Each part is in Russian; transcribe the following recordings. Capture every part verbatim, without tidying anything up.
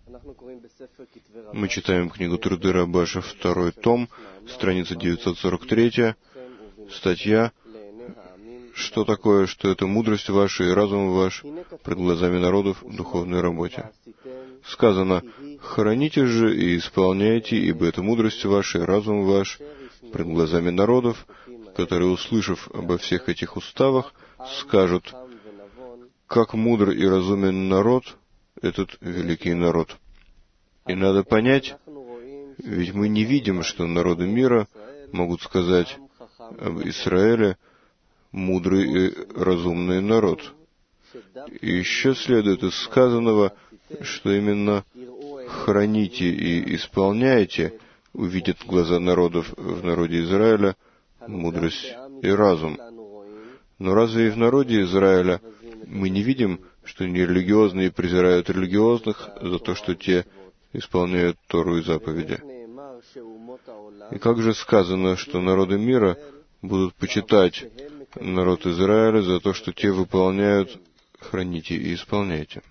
Мы читаем книгу Труды Рабаша, второй том, страница девятьсот сорок три, статья «Что такое, что это мудрость ваша и разум ваш пред глазами народов в духовной работе?» Сказано: «Храните же и исполняйте, ибо это мудрость ваша и разум ваш пред глазами народов, которые, услышав обо всех этих уставах, скажут: как мудр и разумен народ, этот великий народ». И надо понять, ведь мы не видим, что народы мира могут сказать об Израиле «мудрый и разумный народ». И еще следует из сказанного, что именно «храните и исполняйте» увидят глаза народов в народе Израиля мудрость и разум. Но разве и в народе Израиля мы не видим, что нерелигиозные презирают религиозных за то, что те исполняют Тору и заповеди? И как же сказано, что народы мира будут почитать народ Израиля за то, что те выполняют «храните и исполняйте».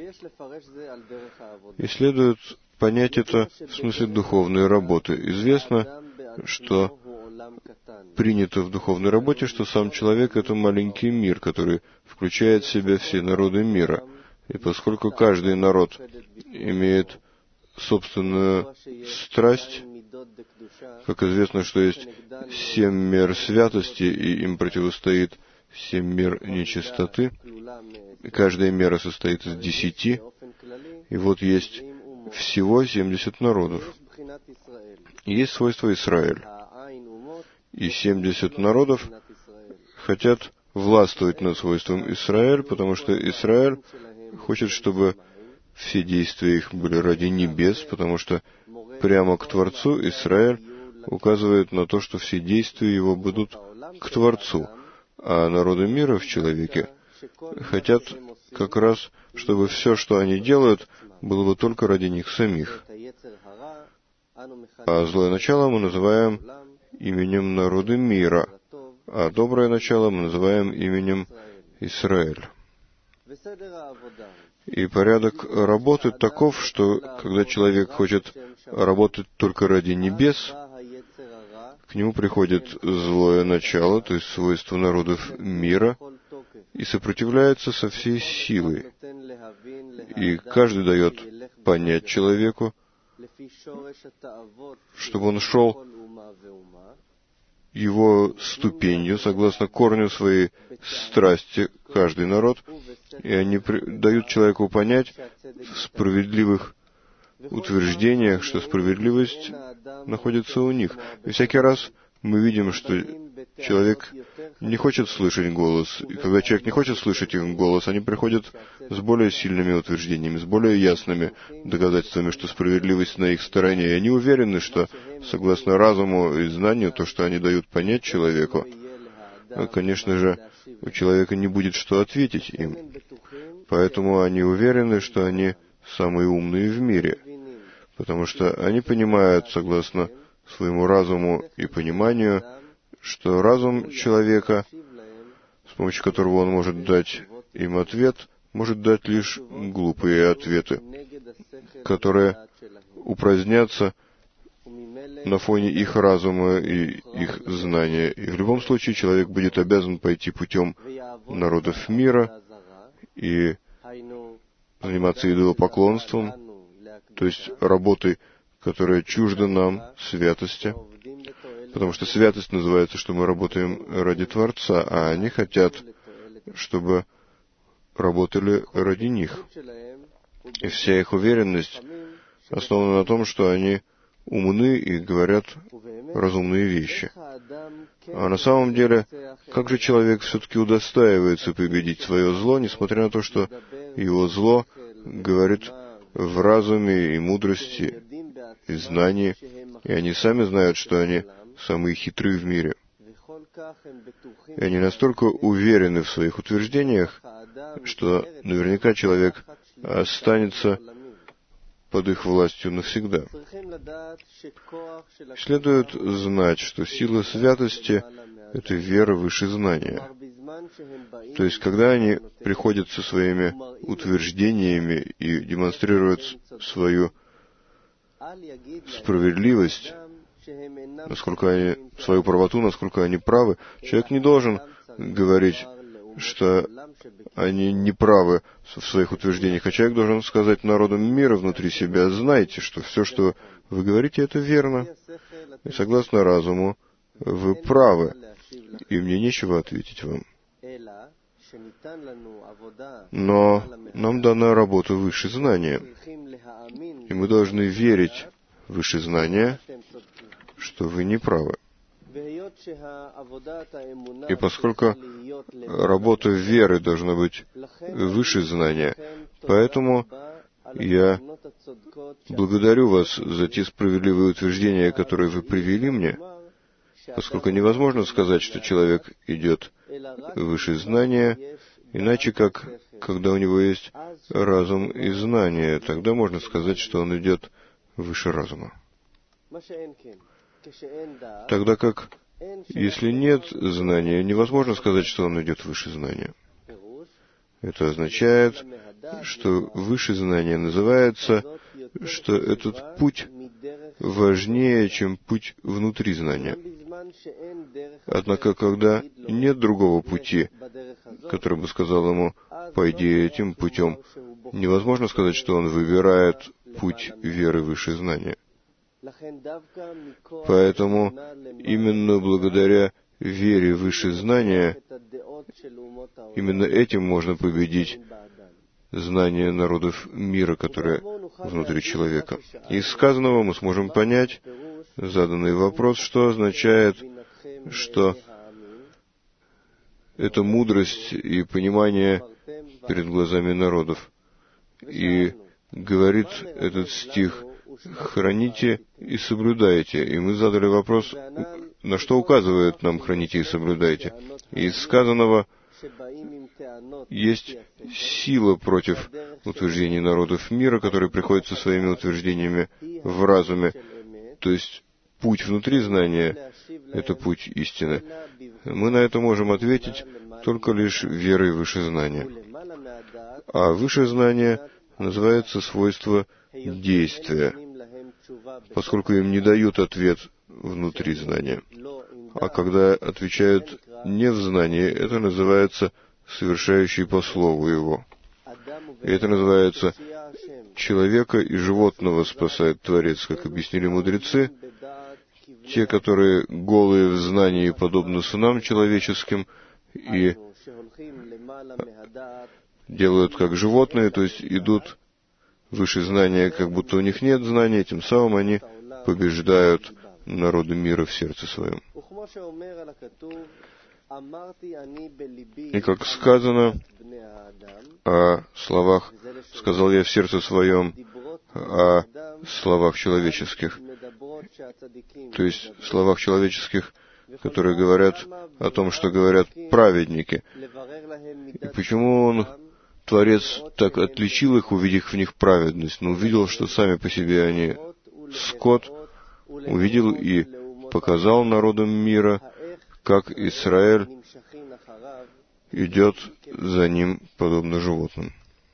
И следует понять это в смысле духовной работы. Известно, что принято в духовной работе, что сам человек — это маленький мир, который включает в себя все народы мира. И поскольку каждый народ имеет собственную страсть, как известно, что есть семь мер святости, и им противостоит семь мер нечистоты, и каждая мера состоит из десяти, и вот есть всего семьдесят народов. И есть свойство Израиль. И семьдесят народов хотят властвовать над свойством Израиль, потому что Израиль хочет, чтобы все действия их были ради небес, потому что прямо к Творцу Израиль указывает на то, что все действия его будут к Творцу, а народы мира в человеке хотят как раз, чтобы все, что они делают, было бы только ради них самих. А злое начало мы называем именем народа мира, а доброе начало мы называем именем Израиль. И порядок работы таков, что когда человек хочет работать только ради небес, к нему приходит злое начало, то есть свойство народов мира, и сопротивляется со всей силой. И каждый дает понять человеку, чтобы он шел его ступенью, согласно корню своей страсти, каждый народ, и они дают человеку понять в справедливых утверждениях, что справедливость находится у них. И всякий раз мы видим, что человек не хочет слышать голос. И когда человек не хочет слышать их голос, они приходят с более сильными утверждениями, с более ясными доказательствами, что справедливость на их стороне. И они уверены, что, согласно разуму и знанию, то, что они дают понять человеку, конечно же, у человека не будет что ответить им. Поэтому они уверены, что они самые умные в мире, потому что они понимают, согласно своему разуму и пониманию, что разум человека, с помощью которого он может дать им ответ, может дать лишь глупые ответы, которые упразднятся на фоне их разума и их знания. И в любом случае человек будет обязан пойти путем народов мира и заниматься идолопоклонством, то есть работой, которая чужда нам, святости, потому что святость называется, что мы работаем ради Творца, а они хотят, чтобы работали ради них. И вся их уверенность основана на том, что они умны и говорят разумные вещи. А на самом деле, как же человек все-таки удостаивается победить свое зло, несмотря на то, что его зло говорит в разуме и мудрости и знании, и они сами знают, что они самые хитрые в мире. И они настолько уверены в своих утверждениях, что наверняка человек останется под их властью навсегда. Следует знать, что сила святости — это вера выше знания. То есть, когда они приходят со своими утверждениями и демонстрируют свою справедливость, насколько они, свою правоту, насколько они правы, человек не должен говорить, что они не правы в своих утверждениях, а человек должен сказать народам мира внутри себя: знайте, что все, что вы говорите, это верно, и согласно разуму вы правы, и мне нечего ответить вам. Но нам дана работа выше знания, и мы должны верить выше знания, что вы не правы. И поскольку работа веры должна быть выше знания, поэтому я благодарю вас за те справедливые утверждения, которые вы привели мне, поскольку невозможно сказать, что человек идет выше знания, иначе как, когда у него есть разум и знание, тогда можно сказать, что он идет выше разума. Тогда как, если нет знания, невозможно сказать, что он идет выше знания. Это означает, что выше знания называется, что этот путь важнее, чем путь внутри знания. Однако, когда нет другого пути, который бы сказал ему: «Пойди этим путем», невозможно сказать, что он выбирает путь веры выше знания. Поэтому именно благодаря вере выше знания, именно этим можно победить знание народов мира, которое внутри человека. Из сказанного мы сможем понять заданный вопрос, что означает, что это мудрость и понимание перед глазами народов. И говорит этот стих: «Храните и соблюдайте». И мы задали вопрос, на что указывает нам «храните и соблюдайте». Из сказанного есть сила против утверждений народов мира, которые приходят со своими утверждениями в разуме. То есть путь внутри знания — это путь истины. Мы на это можем ответить только лишь верой выше знания. А выше знания называется свойство действия, поскольку им не дают ответ внутри знания. А когда отвечают не в знании, это называется совершающий по слову его. И это называется человека и животного спасает Творец, как объяснили мудрецы. Те, которые голые в знании, подобны сынам человеческим, и делают как животные, то есть идут выше знания, как будто у них нет знания, тем самым они побеждают народы мира в сердце своем. И как сказано о словах, сказал я в сердце своем, о словах человеческих, то есть словах человеческих, которые говорят о том, что говорят праведники. И почему он, Творец, так отличил их, увидев в них праведность, но увидел, что сами по себе они скот, увидел и показал народам мира, как Израиль идет за ним подобно животным.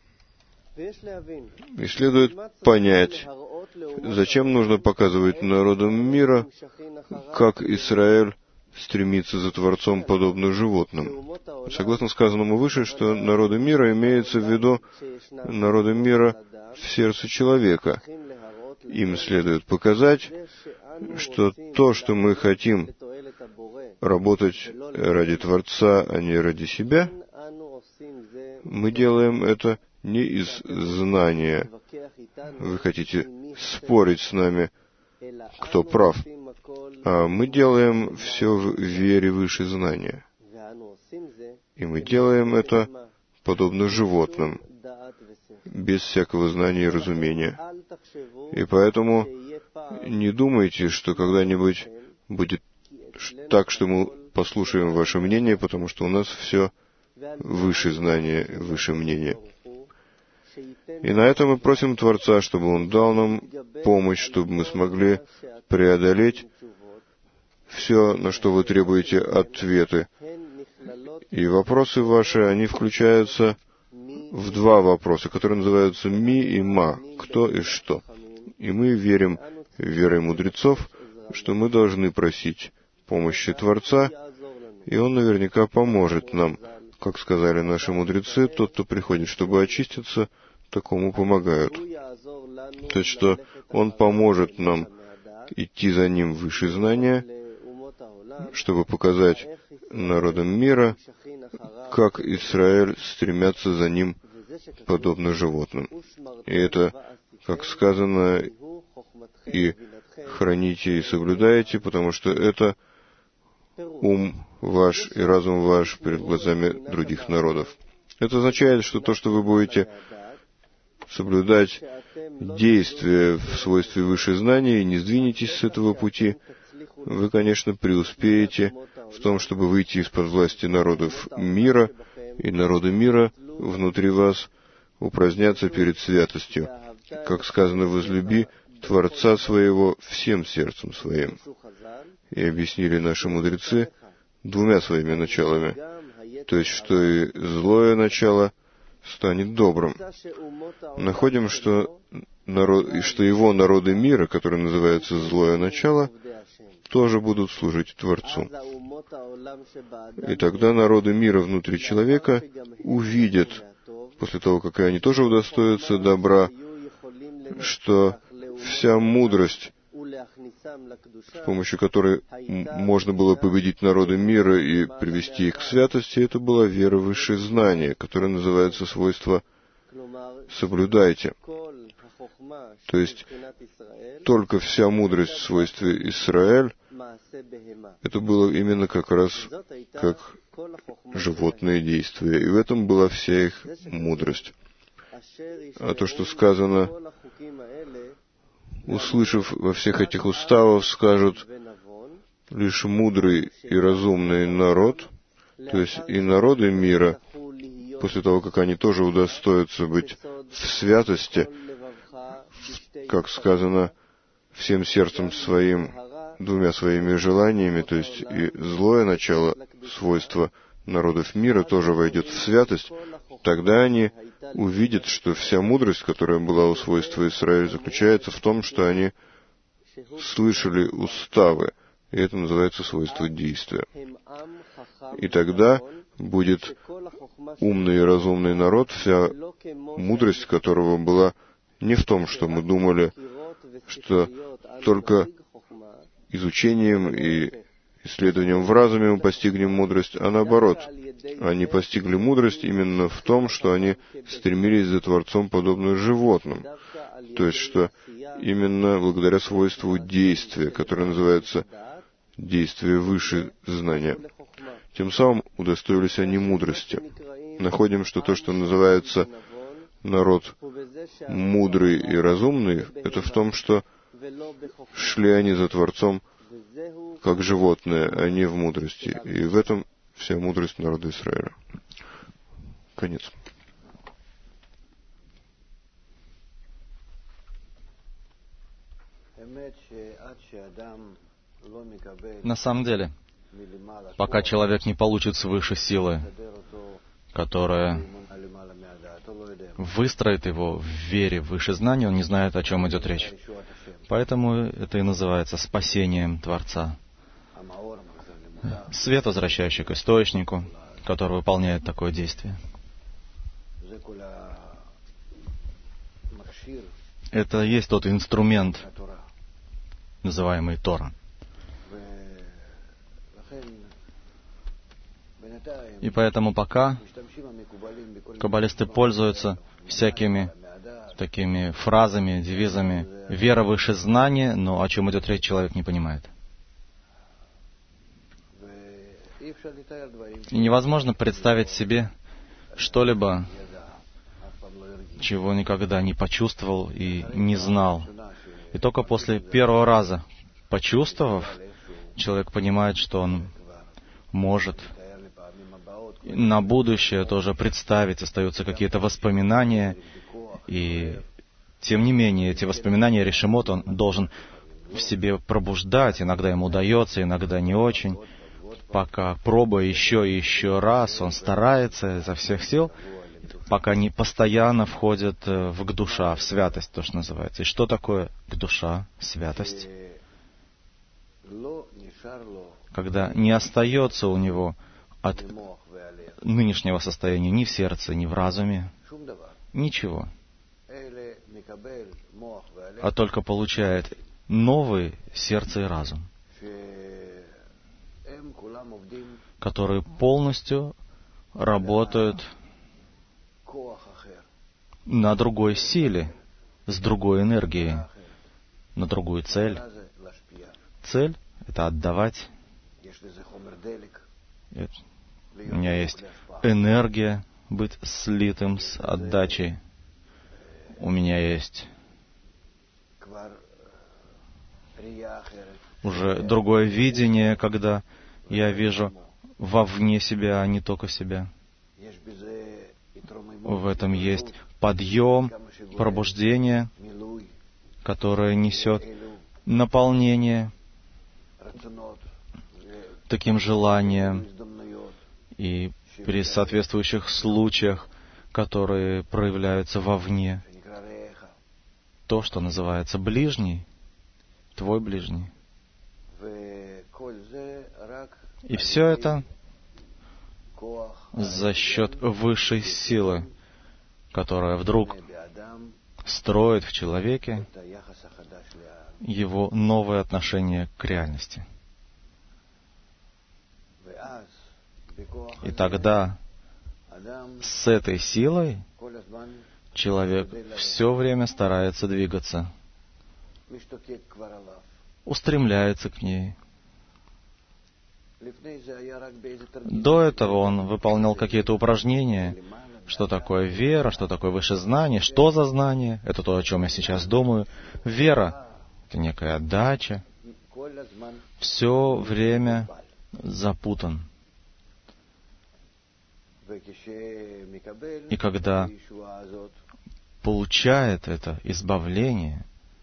И следует понять, зачем нужно показывать народам мира, как Израиль стремится за Творцом подобно животным. Согласно сказанному выше, что народы мира имеется в виду народы мира в сердце человека. Им следует показать, что то, что мы хотим работать ради Творца, а не ради себя, мы делаем это не из знания. Вы хотите спорить с нами, кто прав, а мы делаем все в вере выше знания. И мы делаем это подобно животным, без всякого знания и разумения. И поэтому не думайте, что когда-нибудь будет так, что мы послушаем ваше мнение, потому что у нас все выше знания, выше мнения. И на это мы просим Творца, чтобы Он дал нам помощь, чтобы мы смогли преодолеть все, на что вы требуете ответы. И вопросы ваши, они включаются в два вопроса, которые называются «ми» и «ма», «кто» и «что». И мы верим верой мудрецов, что мы должны просить помощи Творца, и Он наверняка поможет нам. Как сказали наши мудрецы, тот, кто приходит, чтобы очиститься, такому помогают. То есть, что Он поможет нам идти за Ним выше знания, чтобы показать народам мира, как Израиль стремятся за Ним подобно животным. И это, как сказано, и храните и соблюдаете, потому что это ум ваш и разум ваш перед глазами других народов. Это означает, что то, что вы будете соблюдать действия в свойстве выше знания и не сдвинетесь с этого пути, вы, конечно, преуспеете в том, чтобы выйти из-под власти народов мира, и народы мира внутри вас упразднятся перед святостью. Как сказано, возлюби Творца своего всем сердцем своим. И объяснили наши мудрецы двумя своими началами. То есть, что и злое начало станет добрым. Находим, что, народ, и что его народы мира, которые называются злое начало, тоже будут служить Творцу. И тогда народы мира внутри человека увидят, после того, как и они тоже удостоятся добра, что вся мудрость, с помощью которой можно было победить народы мира и привести их к святости, это была вера в высшее знание, которое называется свойство «соблюдайте». То есть, только вся мудрость в свойстве Исраэль, это было именно как раз как животные действия, и в этом была вся их мудрость. А то, что сказано, услышав во всех этих уставах, скажут лишь мудрый и разумный народ, то есть и народы мира, после того, как они тоже удостоятся быть в святости, как сказано, всем сердцем своим, двумя своими желаниями, то есть и злое начало, свойство народов мира тоже войдет в святость, тогда они увидят, что вся мудрость, которая была у свойства Израиля, заключается в том, что они слышали уставы, и это называется свойство действия. И тогда будет умный и разумный народ, вся мудрость которого была не в том, что мы думали, что только изучением и исследованием в разуме мы постигнем мудрость, а наоборот, они постигли мудрость именно в том, что они стремились за Творцом подобно животным. То есть, что именно благодаря свойству действия, которое называется действие выше знания, тем самым удостоились они мудрости. Находим, что то, что называется народ мудрый и разумный, это в том, что шли они за Творцом как животные, а не в мудрости. И в этом вся мудрость народа Израиля. Конец. На самом деле, пока человек не получит свыше силы, которая выстроит его в вере выше знания, он не знает, о чем идет речь. Поэтому это и называется спасением Творца. Свет, возвращающий к источнику, который выполняет такое действие. Это и есть тот инструмент, называемый Тора. И поэтому пока каббалисты пользуются всякими такими фразами, девизами «вера выше знания», но о чем идет речь, человек не понимает. И невозможно представить себе что-либо, чего никогда не почувствовал и не знал. И только после первого раза, почувствовав, человек понимает, что он может на будущее тоже представить, остаются какие-то воспоминания, и тем не менее эти воспоминания Ришимот он должен в себе пробуждать, иногда ему удается, иногда не очень. пока пробуя еще и еще раз, он старается изо всех сил, пока не постоянно входит в гдуша, в святость, то, что называется. И что такое гдуша, святость? Когда не остается у него от нынешнего состояния ни в сердце, ни в разуме, ничего, а только получает новые сердце и разум, которые полностью работают на другой силе, с другой энергией, на другую цель. Цель — это отдавать. У меня есть энергия быть слитым с отдачей. У меня есть уже другое видение, когда я вижу вовне себя, а не только себя. В этом есть подъем, пробуждение, которое несет наполнение таким желанием и при соответствующих случаях, которые проявляются вовне. То, что называется ближний, твой ближний. И все это за счет высшей силы, которая вдруг строит в человеке его новое отношение к реальности. И тогда с этой силой человек все время старается двигаться, устремляется к ней. До этого он выполнял какие-то упражнения. Что такое вера, что такое высшее знание, что за знание? Это то, о чем я сейчас думаю. Вера — это некая отдача. Все время запутан. И когда получает это избавление,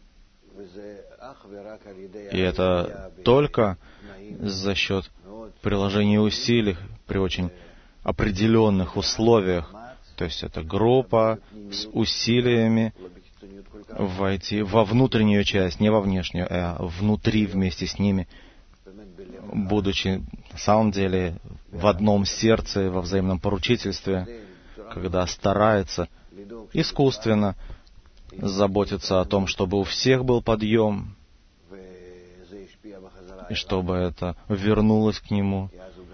и это только за счет приложения усилий при очень определенных условиях, то есть это группа с усилиями войти во внутреннюю часть, не во внешнюю, а внутри вместе с ними, будучи на самом деле в одном сердце, во взаимном поручительстве, когда старается искусственно заботиться о том, чтобы у всех был подъем, и чтобы это вернулось к нему,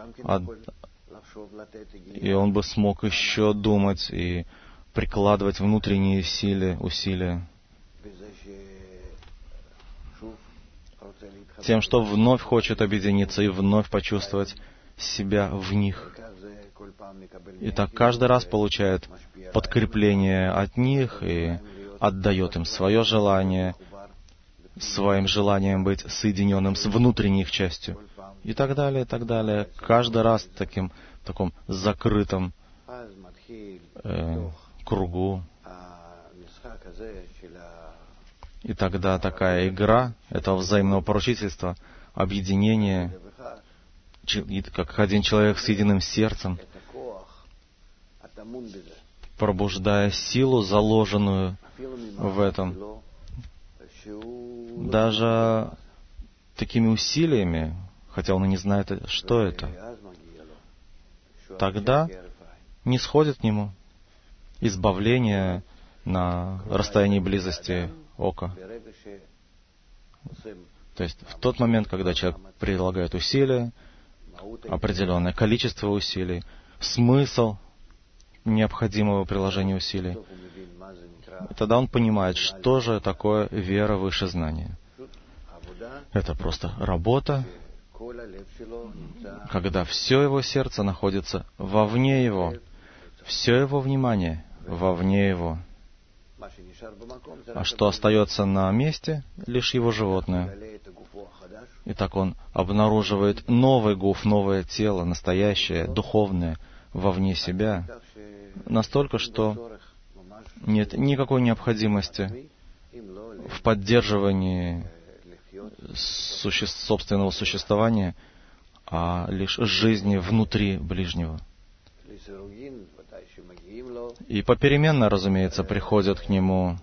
и он бы смог еще думать и прикладывать внутренние силы, усилия, тем, что вновь хочет объединиться и вновь почувствовать себя в них. И так каждый раз получает подкрепление от них и отдает им свое желание, своим желанием быть соединенным с внутренней их частью. И так далее, и так далее. Каждый раз таким, в таком закрытом э, кругу. И тогда такая игра этого взаимного поручительства, объединения, как один человек с единым сердцем, пробуждая силу, заложенную в этом, даже такими усилиями, хотя он и не знает, что это, тогда не сходит к нему избавление на расстоянии близости ока. То есть в тот момент, когда человек прилагает усилия, определенное количество усилий, смысл необходимого приложения усилий, тогда он понимает, что же такое вера выше знания. Это просто работа, когда все его сердце находится вовне его, все его внимание вовне его. А что остается на месте, лишь его животное. И так он обнаруживает новый гуф, новое тело, настоящее, духовное, вовне себя, настолько, что нет никакой необходимости в поддерживании суще... собственного существования, а лишь жизни внутри ближнего. И попеременно, разумеется, приходят к нему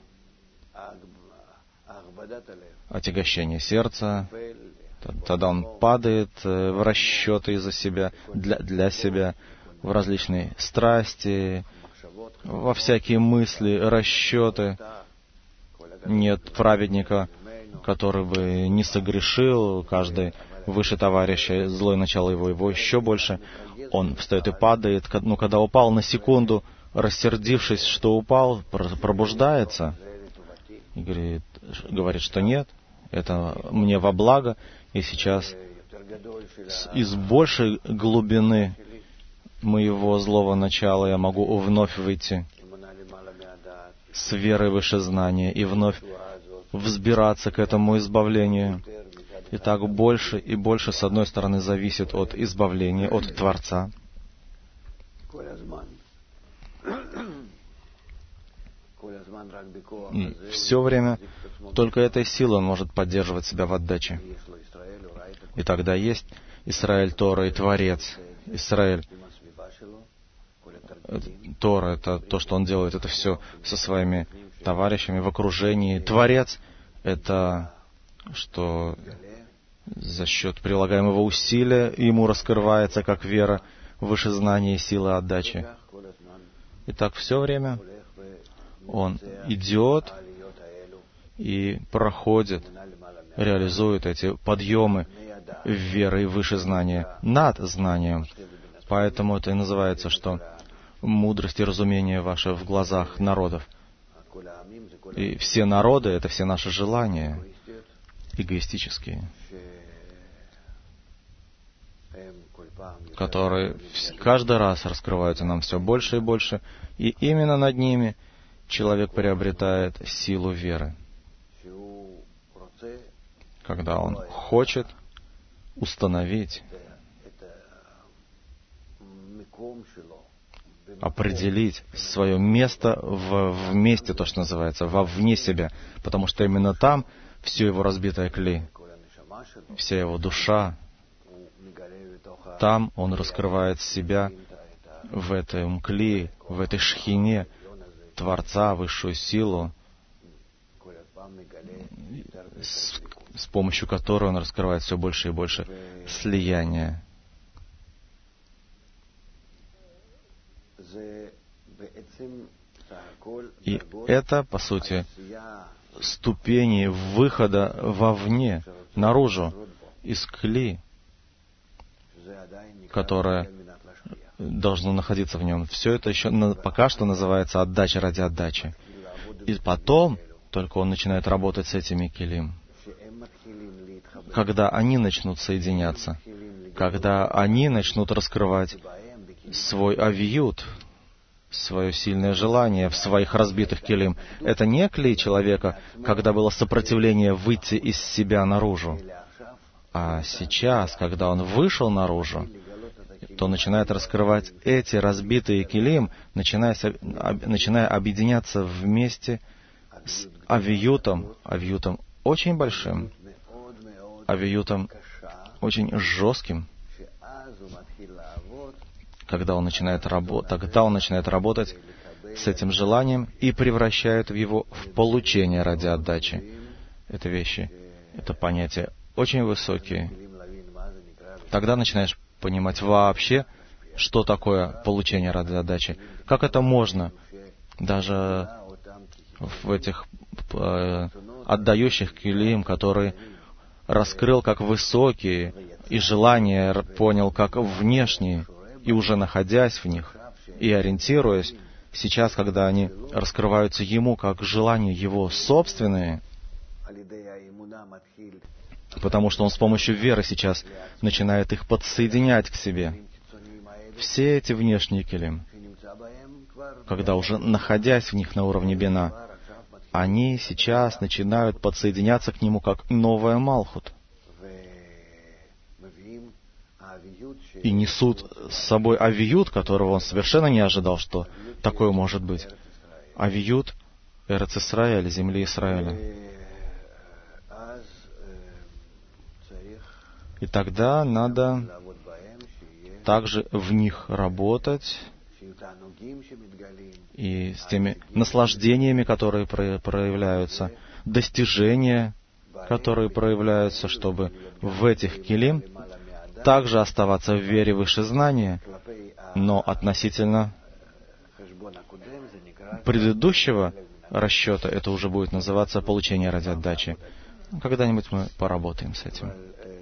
отягощение сердца, тогда он падает в расчеты из-за себя, для, для себя, в различные страсти, во всякие мысли, расчеты. Нет праведника, который бы не согрешил, каждый выше товарища, злое начало его, его еще больше. Он встает и падает, ну, когда упал на секунду, рассердившись, что упал, пробуждается и говорит, говорит, что нет, это мне во благо, и сейчас из большей глубины моего злого начала я могу вновь выйти с верой выше знания и вновь взбираться к этому избавлению. И так больше и больше, с одной стороны, зависит от избавления, от Творца. И все время только этой силой он может поддерживать себя в отдаче. И тогда есть Исраэль, Тора и Творец. Исраэль, Тора — это то, что он делает, это все со своими товарищами в окружении. Творец — это что за счет прилагаемого усилия ему раскрывается как вера выше знания и силы отдачи. И так все время он идет и проходит, реализует эти подъемы веры выше знания, над знанием. Поэтому это и называется, что мудрость и разумение ваше в глазах народов. И все народы — это все наши желания эгоистические, которые каждый раз раскрываются нам все больше и больше, и именно над ними человек приобретает силу веры, когда он хочет установить, определить свое место в, в месте, то, что называется, вовне себя, потому что именно там все его разбитое кли, вся его душа, там он раскрывает себя в этом кли, в этой шхине Творца, высшую силу, с, с помощью которой он раскрывает все больше и больше слияния. И это, по сути, ступени выхода вовне, наружу, из кли, которое должно находиться в нем. Все это еще пока что называется отдача ради отдачи. И потом только он начинает работать с этими келим. Когда они начнут соединяться, когда они начнут раскрывать свой авиют, свое сильное желание в своих разбитых келим. Это не кли человека, когда было сопротивление выйти из себя наружу. А сейчас, когда он вышел наружу, то начинает раскрывать эти разбитые келим, начиная, начиная объединяться вместе с авиютом, авиютом очень большим, авиютом очень жестким. Когда он начинает работать, тогда он начинает работать с этим желанием и превращает его в получение ради отдачи. Это вещи, это понятия очень высокие. Тогда начинаешь понимать вообще, что такое получение ради отдачи. Как это можно даже в этих э, отдающих келим, который раскрыл как высокие, и желания понял как внешние, и уже находясь в них и ориентируясь, сейчас, когда они раскрываются ему как желания его собственные, потому что он с помощью веры сейчас начинает их подсоединять к себе. Все эти внешние келим, когда уже находясь в них на уровне бина, они сейчас начинают подсоединяться к нему как новая Малхут. И несут с собой авиют, которого он совершенно не ожидал, что такое может быть. Авиют Эрец Исраэль, земли Израиля. И тогда надо также в них работать и с теми наслаждениями, которые проявляются, достижения, которые проявляются, чтобы в этих килим также оставаться в вере выше знания, но относительно предыдущего расчета это уже будет называться получение ради отдачи. Когда-нибудь мы поработаем с этим.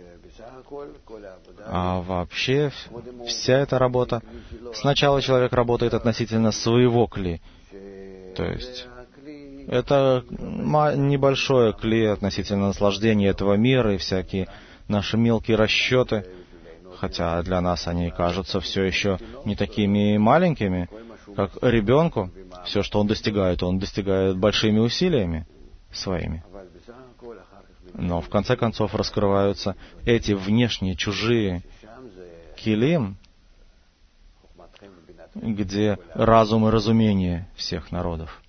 А вообще, вся эта работа, сначала человек работает относительно своего кли, то есть это небольшое кли относительно наслаждения этого мира и всякие наши мелкие расчеты, хотя для нас они кажутся все еще не такими маленькими, как ребенку. Все, что он достигает, он достигает большими усилиями своими. Но в конце концов раскрываются эти внешние чужие килим, где разум и разумение всех народов.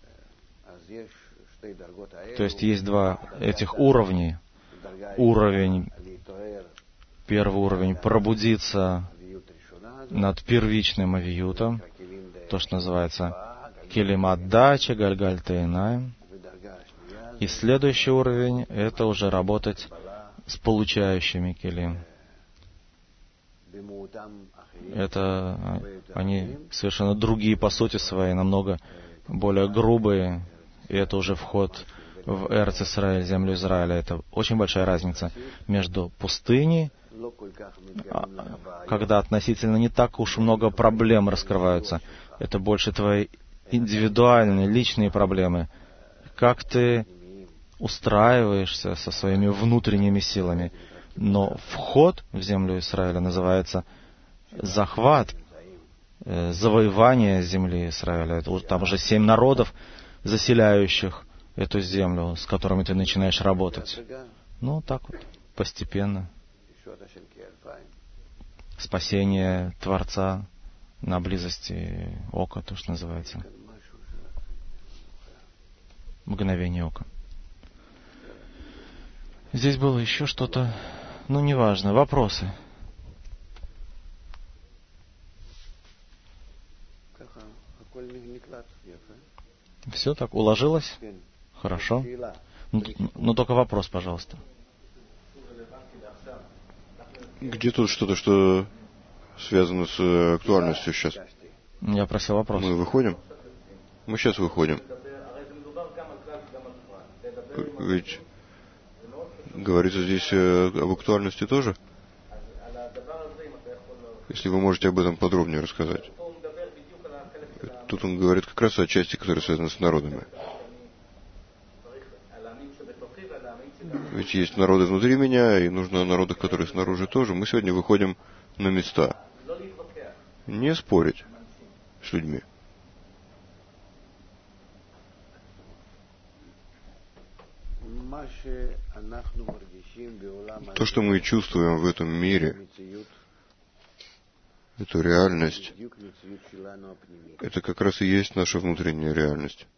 То есть есть два этих уровня. Уровень, первый уровень пробудиться над первичным авиютом, то, что называется килим отдачи, гальгаль тейнаем. И следующий уровень — это уже работать с получающими килим. Это они совершенно другие по сути своей, намного более грубые. И это уже вход в Эрец Исраэль, землю Израиля. Это очень большая разница между пустыней, когда относительно не так уж много проблем раскрываются. Это больше твои индивидуальные, личные проблемы. Как ты устраиваешься со своими внутренними силами. Но вход в землю Израиля называется захват, э, завоевание земли Израиля. Это, там уже семь народов, заселяющих эту землю, с которыми ты начинаешь работать. Ну, так вот, постепенно. Спасение Творца на близости ока, то, что называется. Мгновение ока. Здесь было еще что-то, ну, неважно, вопросы. Все так уложилось? Хорошо. Ну, ну, только вопрос, пожалуйста. Где тут что-то, что связано с актуальностью сейчас? Я просил вопрос. Мы выходим? Мы сейчас выходим. Ведь говорится здесь об актуальности тоже? Если вы можете об этом подробнее рассказать. Тут он говорит как раз о части, которая связана с народами. Ведь есть народы внутри меня, и нужно о народах, которые снаружи тоже. Мы сегодня выходим на места. Не спорить с людьми. То, что мы чувствуем в этом мире, эту реальность, это как раз и есть наша внутренняя реальность.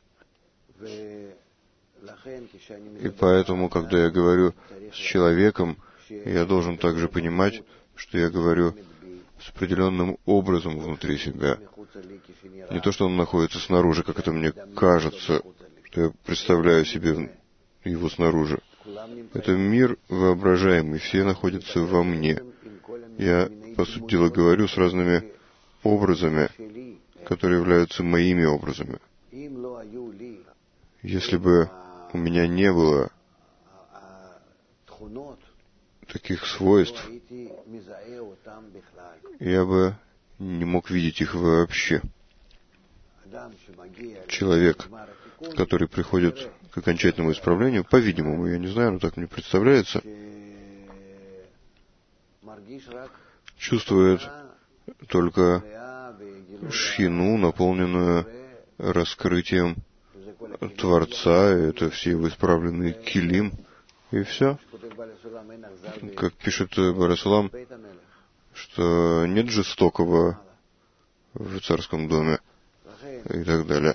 И поэтому, когда я говорю с человеком, я должен также понимать, что я говорю с определенным образом внутри себя. Не то, что он находится снаружи, как это мне кажется, что я представляю себе его снаружи. Это мир воображаемый, все находятся во мне. Я, по сути дела, говорю с разными образами, которые являются моими образами. Если бы у меня не было таких свойств, я бы не мог видеть их вообще. Человек, который приходит к окончательному исправлению, по-видимому, я не знаю, но так мне представляется, чувствует только шхину, наполненную раскрытием Творца, это все его исправленные килим, и все. Как пишет Барасулам, что нет жестокого в царском доме и так далее.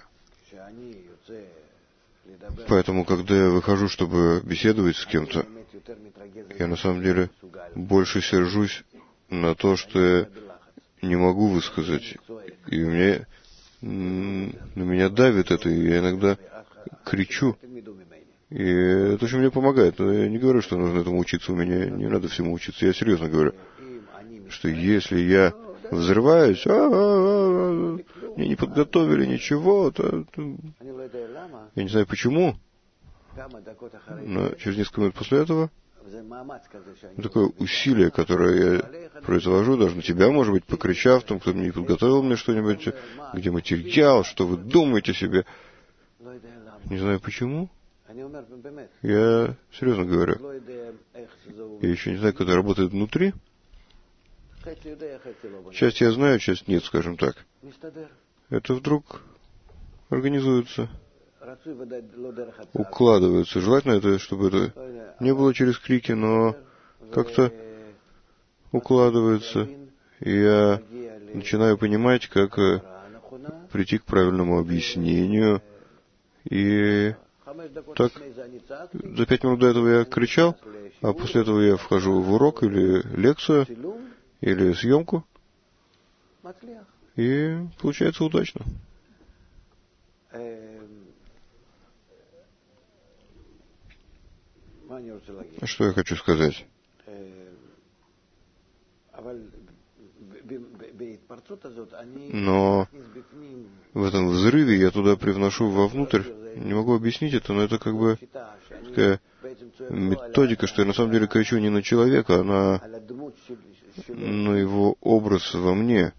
Поэтому, когда я выхожу, чтобы беседовать с кем-то, я на самом деле больше сержусь на то, что я не могу высказать. И у меня, на меня давит это, и я иногда кричу. И это очень мне помогает. Но я не говорю, что нужно этому учиться. У меня не надо всему учиться. Я серьезно говорю, что если я взрываюсь, а-а-а, мне не подготовили ничего, то, то... я не знаю почему, но через несколько минут после этого такое усилие, которое я произвожу, даже на тебя, может быть, покричав, там, кто-то не подготовил мне что-нибудь, где материал, что вы думаете себе. Не знаю почему. Я серьезно говорю. Я еще не знаю, как это работает внутри. Часть я знаю, часть нет, скажем так. Это вдруг организуется, укладывается. Желательно, это, чтобы это не было через крики, но как-то укладывается. И я начинаю понимать, как прийти к правильному объяснению. И так, за пять минут до этого я кричал, а после этого я вхожу в урок или лекцию, или съемку, и получается удачно. Что я хочу сказать? Но в этом взрыве я туда привношу вовнутрь, не могу объяснить это, но это как бы такая методика, что я на самом деле кричу не на человека, а на, на его образ во мне.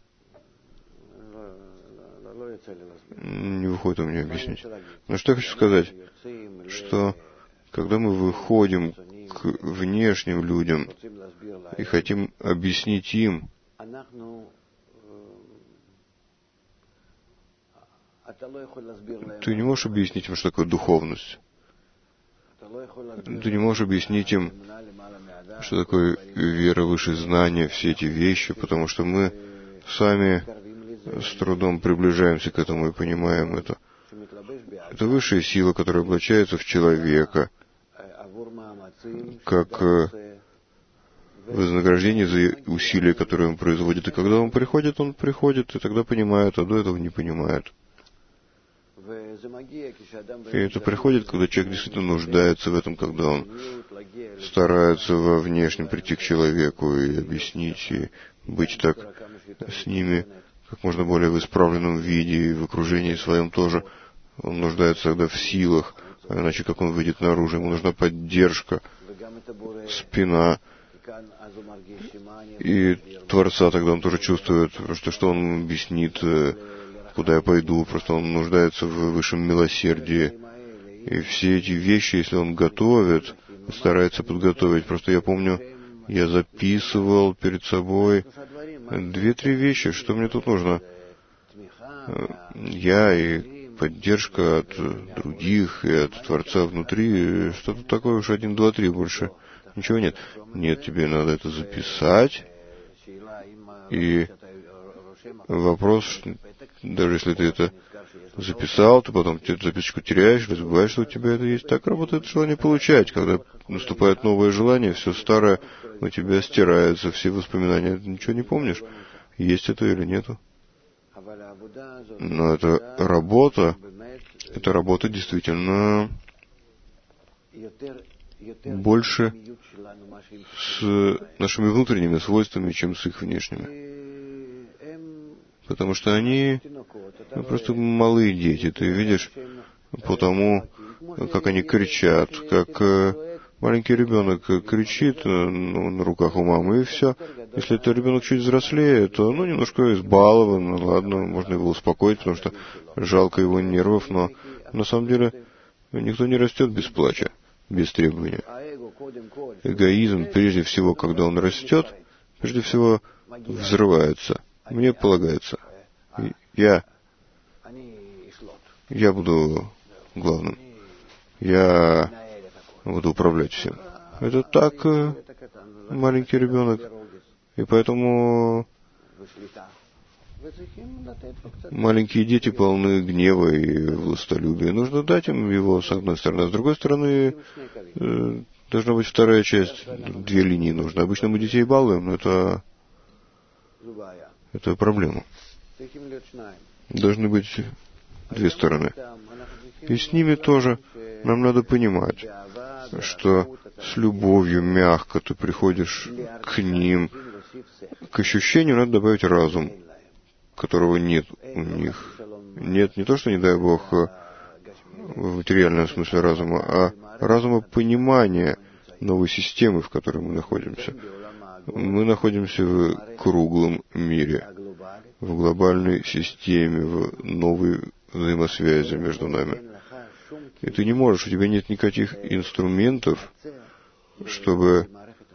Не выходит у меня объяснить. Но что я хочу сказать, что когда мы выходим к внешним людям и хотим объяснить им, ты не можешь объяснить им, что такое духовность. Ты не можешь объяснить им, что такое вера выше знания, все эти вещи, потому что мы сами с трудом приближаемся к этому и понимаем это. Это высшая сила, которая облачается в человека, как вознаграждение за усилия, которые он производит. И когда он приходит, он приходит, и тогда понимает, а до этого не понимает. И это приходит, когда человек действительно нуждается в этом, когда он старается во внешнем прийти к человеку и объяснить, и быть так с ними как можно более в исправленном виде, и в окружении своем тоже. Он нуждается тогда в силах, а иначе как он выйдет наружу, ему нужна поддержка, спина. И Творца тогда он тоже чувствует, что, что он объяснит, куда я пойду, просто он нуждается в высшем милосердии. И все эти вещи, если он готовит, старается подготовить. Просто я помню, я записывал перед собой две-три вещи, что мне тут нужно. Я и поддержка от других, и от Творца внутри, что-то такое уж один, два, три, больше ничего нет. Нет, тебе надо это записать. И вопрос, даже если ты это записал, ты потом эту записочку теряешь, или забываешь, что у тебя это есть. Так работает желание получать. Когда наступает новое желание, все старое у тебя стирается, все воспоминания. Ты ничего не помнишь, есть это или нету. Но это работа, эта работа действительно больше с нашими внутренними свойствами, чем с их внешними. Потому что они ну, просто малые дети. Ты видишь по тому, как они кричат, как маленький ребенок кричит ну, на руках у мамы, и все. Если это ребенок чуть взрослее, то ну, немножко избалован, ну, ладно, можно его успокоить, потому что жалко его нервов, но на самом деле никто не растет без плача, без требования. Эгоизм, прежде всего, когда он растет, прежде всего взрывается. Мне полагается. Я, я буду главным. Я буду управлять всем. Это так маленький ребенок. И поэтому маленькие дети полны гнева и властолюбия. Нужно дать им его, с одной стороны. А с другой стороны, э, должна быть вторая часть. Две линии нужно. Обычно мы детей балуем, но это, это проблема. Должны быть две стороны. И с ними тоже нам надо понимать, что с любовью мягко ты приходишь к ним, к ощущению надо добавить разум, которого нет у них. Нет не то, что, не дай Бог, в материальном смысле разума, а разума понимания новой системы, в которой мы находимся. Мы находимся в круглом мире, в глобальной системе, в новой взаимосвязи между нами. И ты не можешь, у тебя нет никаких инструментов, чтобы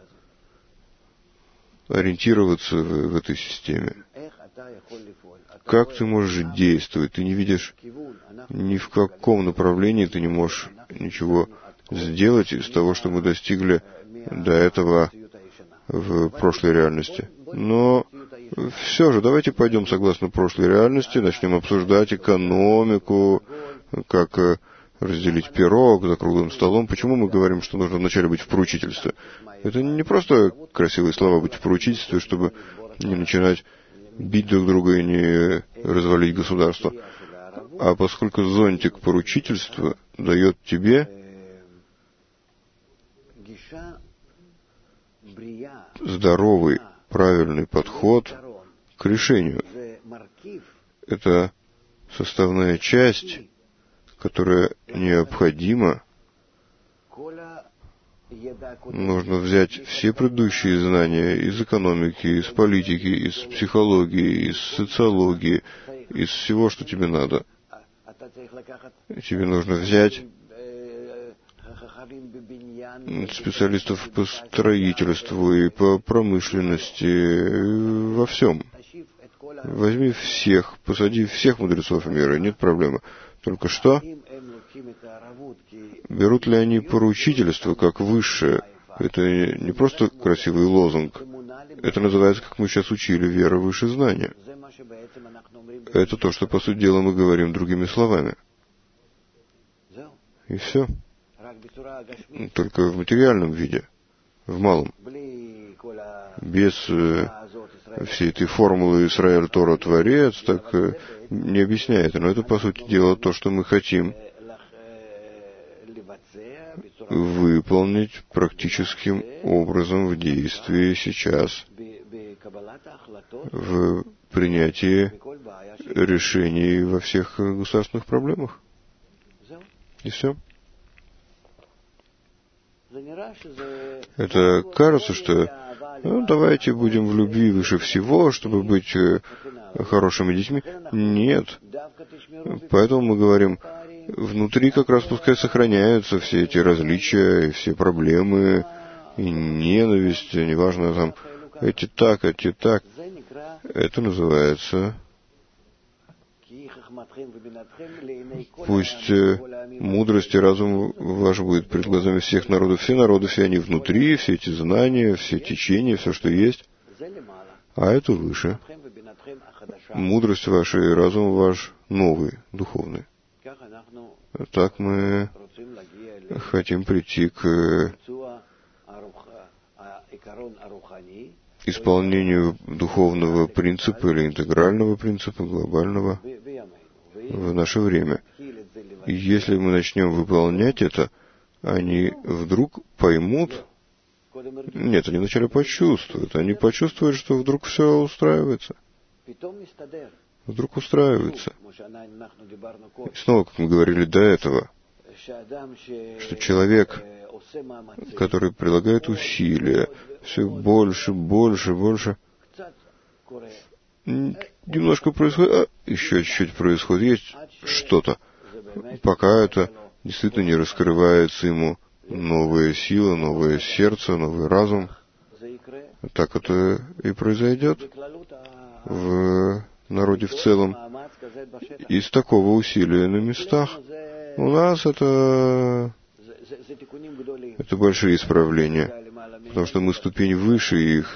ориентироваться в, в этой системе. Как ты можешь действовать? Ты не видишь ни в каком направлении, ты не можешь ничего сделать из того, что мы достигли до этого в прошлой реальности. Но все же, давайте пойдем согласно прошлой реальности, начнем обсуждать экономику, как разделить пирог за круглым столом. Почему мы говорим, что нужно вначале быть в поручительстве? Это не просто красивые слова быть в поручительстве, чтобы не начинать бить друг друга и не развалить государство. А поскольку зонтик поручительства дает тебе здоровый, правильный подход к решению. Это составная часть, которая необходима. Нужно взять все предыдущие знания из экономики, из политики, из психологии, из социологии, из всего, что тебе надо. Тебе нужно взять специалистов по строительству и по промышленности, во всем. Возьми всех, посади всех мудрецов мира, нет проблемы. Только что, берут ли они поручительство как высшее? Это не просто красивый лозунг. Это называется, как мы сейчас учили, вера выше знания. Это то, что, по сути дела, мы говорим другими словами. И все. Только в материальном виде, в малом. Без э, всей этой формулы Исраэль, Тора, Творец, так э, не объясняет. Но это, по сути дела, то, что мы хотим выполнить практическим образом в действии сейчас, в принятии решений во всех государственных проблемах. И все. Это кажется, что ну, давайте будем в любви выше всего, чтобы быть э, хорошими детьми. Нет. Поэтому мы говорим, внутри как раз пускай сохраняются все эти различия, и все проблемы, и ненависть, неважно там, эти так, эти так. Это называется... Пусть э, мудрость и разум ваш будет перед глазами всех народов. Все народы, все они внутри, все эти знания, все течения, все, что есть. А это выше. Мудрость ваша и разум ваш новый, духовный. Так мы хотим прийти к исполнению духовного принципа или интегрального принципа, глобального в наше время. И если мы начнем выполнять это, они вдруг поймут, нет, они вначале почувствуют, они почувствуют, что вдруг все устраивается. Вдруг устраивается. И снова, как мы говорили до этого, что человек, который прилагает усилия, все больше, больше, больше, немножко происходит, а еще чуть-чуть происходит, есть что-то, пока это действительно не раскрывается ему новая сила, новое сердце, новый разум. Так это и произойдет в народе в целом. Из такого усилия на местах у нас это, это большие исправления, потому что мы ступень выше их,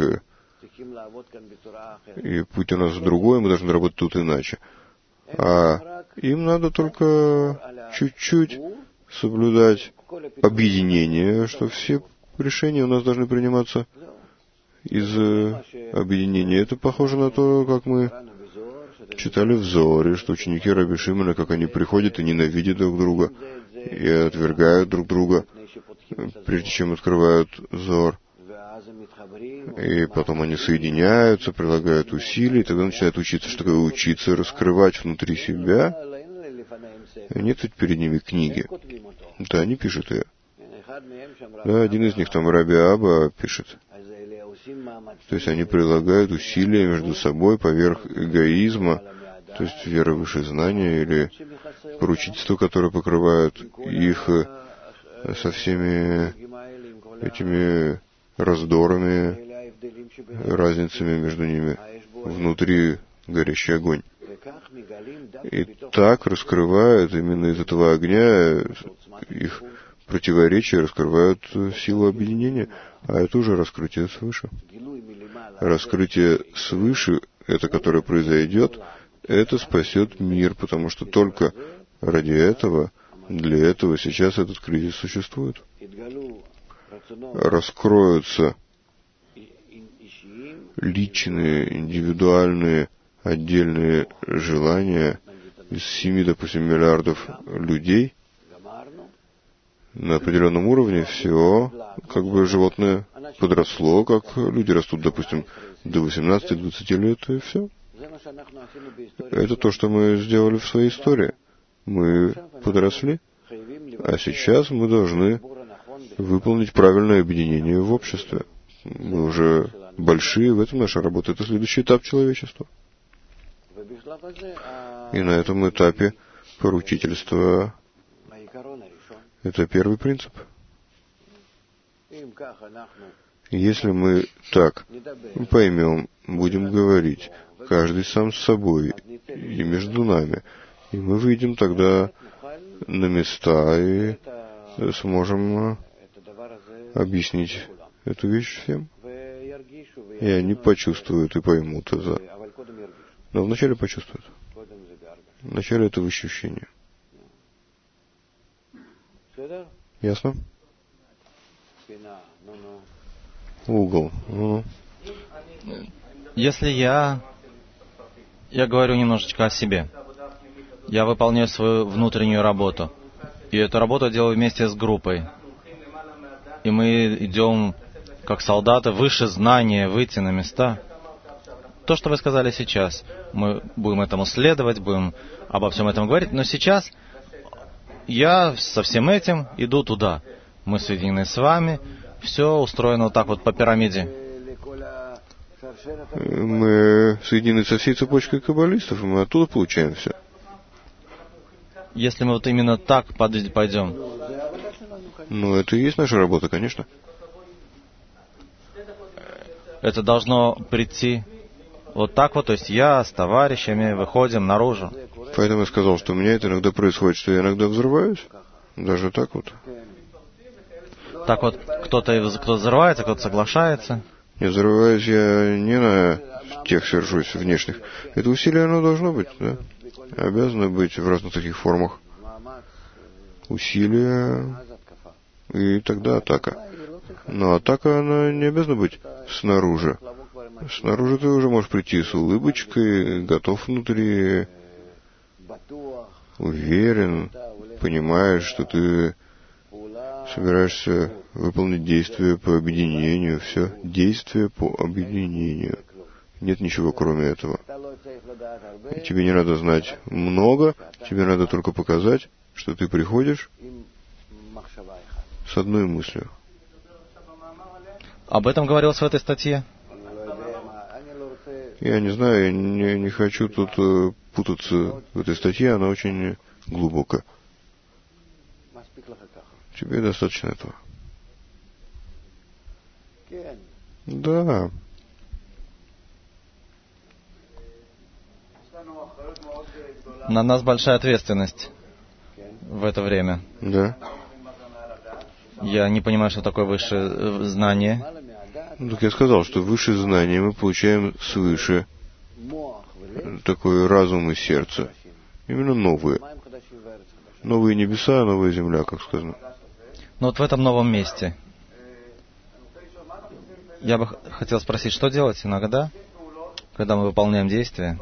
и путь у нас другой, мы должны работать тут иначе. А им надо только чуть-чуть соблюдать объединение, что все решения у нас должны приниматься из объединения. Это похоже на то, как мы читали в Зоре, что ученики Раби Шимона, как они приходят и ненавидят друг друга, и отвергают друг друга, прежде чем открывают Зор. И потом они соединяются, прилагают усилия, и тогда начинают учиться. Что такое учиться? Раскрывать внутри себя. Нет ведь перед ними книги. Да, они пишут ее. Да, один из них, там, Раби Аба, пишет. То есть они прилагают усилия между собой поверх эгоизма, то есть веры выше знания или поручительства, которые покрывают их со всеми этими раздорами, разницами между ними. Внутри горящий огонь. И так раскрывают именно из этого огня их противоречия, раскрывают силу объединения. А это уже раскрытие свыше. Раскрытие свыше, это которое произойдет, это спасет мир, потому что только ради этого, для этого сейчас этот кризис существует. Раскроются личные, индивидуальные, отдельные желания из семи, допустим, миллиардов людей на определенном уровне. Все, как бы животное подросло, как люди растут, допустим, до восемнадцати-двадцати лет, и все. Это то, что мы сделали в своей истории. Мы подросли, а сейчас мы должны выполнить правильное объединение в обществе. Мы уже большие, в этом наша работа. Это следующий этап человечества. И на этом этапе поручительство — это первый принцип. Если мы так поймем, будем говорить, каждый сам с собой и между нами, и мы выйдем тогда на места и сможем объяснить эту вещь всем. И они почувствуют и поймут это. Но вначале почувствуют. Вначале это ощущение. Ясно? Угол. Ну. Если я... Я говорю немножечко о себе. Я выполняю свою внутреннюю работу. И эту работу делаю вместе с группой. И мы идем, как солдаты, выше знания, выйти на места. То, что вы сказали сейчас, мы будем этому следовать, будем обо всем этом говорить. Но сейчас я со всем этим иду туда. Мы соединены с вами. Все устроено вот так вот по пирамиде. Мы соединены со всей цепочкой каббалистов, и мы оттуда получаем все. Если мы вот именно так пойдем. Ну, это и есть наша работа, конечно. Это должно прийти вот так вот, то есть я с товарищами выходим наружу. Поэтому я сказал, что у меня это иногда происходит, что я иногда взрываюсь. Даже так вот. Так вот, кто-то кто взрывается, кто-то соглашается. Не взрываюсь я не на тех сержусь внешних. Это усилие, оно должно быть, да? Обязано быть в разных таких формах. Усилие, и тогда атака. Но атака, она не обязана быть снаружи. Снаружи ты уже можешь прийти с улыбочкой, готов внутри, уверен, понимаешь, что ты собираешься выполнить действие по объединению. Все, действие по объединению. Нет ничего кроме этого. И тебе не надо знать много, тебе надо только показать, что ты приходишь с одной мыслью. Об этом говорилось в этой статье? Я не знаю, я не, не хочу тут э, путаться в этой статье, она очень глубокая. Тебе достаточно этого. Да. На нас большая ответственность в это время. Да. Я не понимаю, что такое высшее знание. Ну, так я сказал, что высшее знание мы получаем свыше. Такой разум и сердце. Именно новые. Новые небеса, новая земля, как сказано. Но вот в этом новом месте Я бы хотел спросить, что делать иногда, когда мы выполняем действия,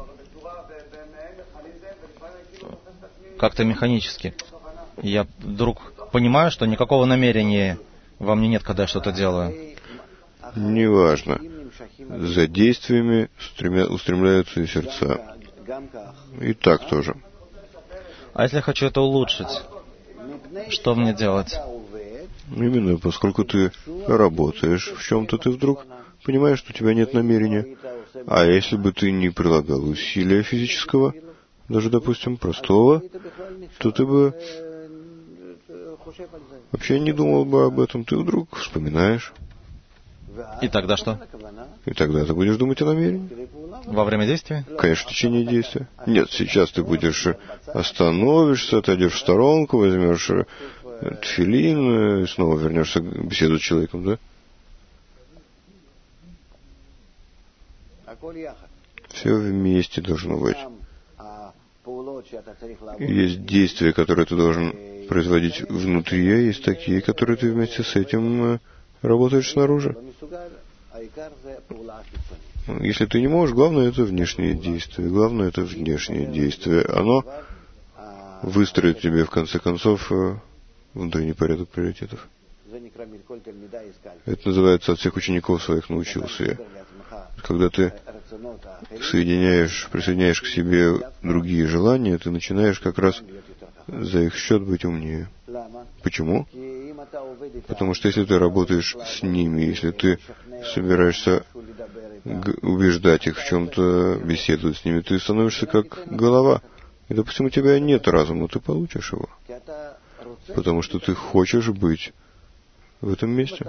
как-то механически. Я вдруг понимаю, что никакого намерения во мне нет, когда я что-то делаю. Неважно. За действиями стремя... устремляются и сердца. И так тоже. А если я хочу это улучшить, что мне делать? Именно, поскольку ты работаешь в чем-то, ты вдруг понимаешь, что у тебя нет намерения. А если бы ты не прилагал усилия физического, даже, допустим, простого, то ты бы вообще не думал бы об этом. Ты вдруг вспоминаешь. И тогда что? И тогда ты будешь думать о намерении. Во время действия? Конечно, в течение действия. Нет, сейчас ты будешь остановишься, отойдешь в сторонку, возьмешь тфилин и снова вернешься к беседу с человеком, да? Все вместе должно быть. Есть действия, которые ты должен производить внутри, а есть такие, которые ты вместе с этим работаешь снаружи. Если ты не можешь, главное это внешнее действие. Главное это внешнее действие. Оно выстроит тебе, в конце концов, внутренний порядок приоритетов. Это называется «от всех учеников своих научился я». Когда ты соединяешь, присоединяешь к себе другие желания, ты начинаешь как раз за их счет быть умнее. Почему? Потому что если ты работаешь с ними, если ты собираешься убеждать их в чем-то, беседовать с ними, ты становишься как голова. И, допустим, у тебя нет разума, ты получишь его. Потому что ты хочешь быть в этом месте.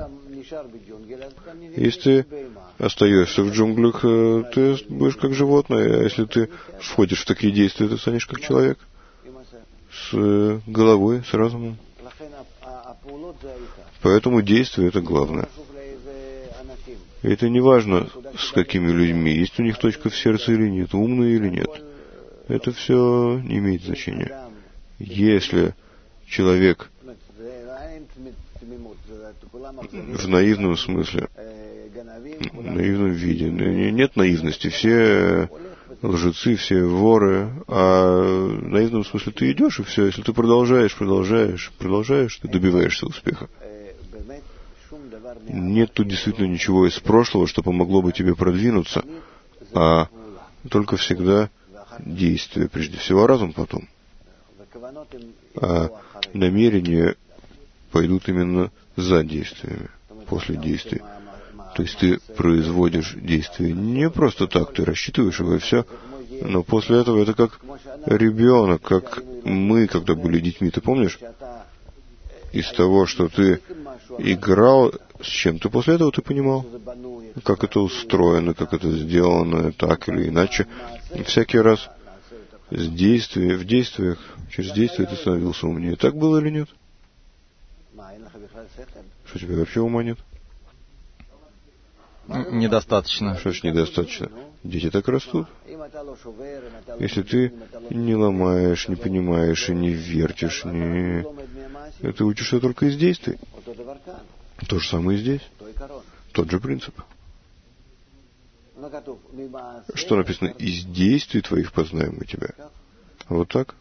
Если ты остаешься в джунглях, ты будешь как животное. А если ты входишь в такие действия, ты станешь как человек. С головой, с разумом. Поэтому действие — это главное. И это не важно, с какими людьми, есть у них точка в сердце или нет, умные или нет. Это все не имеет значения. Если человек в наивном смысле, в наивном виде, нет наивности, все лжецы, все воры, а в наивном смысле ты идешь, и все. Если ты продолжаешь, продолжаешь, продолжаешь, ты добиваешься успеха. Нет тут действительно ничего из прошлого, что помогло бы тебе продвинуться, а только всегда действие, прежде всего разум потом. А намерения пойдут именно за действиями, после действий. То есть ты производишь действие не просто так, ты рассчитываешь его и все, но после этого это как ребенок, как мы, когда были детьми, ты помнишь? Из того, что ты играл с чем-то, после этого ты понимал, как это устроено, как это сделано, так или иначе. И всякий раз с действия, в действиях, через действие ты становился умнее. Так было или нет? Что, у тебя вообще ума нет? Недостаточно. Что ж недостаточно? Дети так растут. Если ты не ломаешь, не понимаешь и не вертишь, не... ты учишься только из действий. То же самое и здесь. Тот же принцип. Что написано? Из действий твоих познаем мы тебя. Вот так?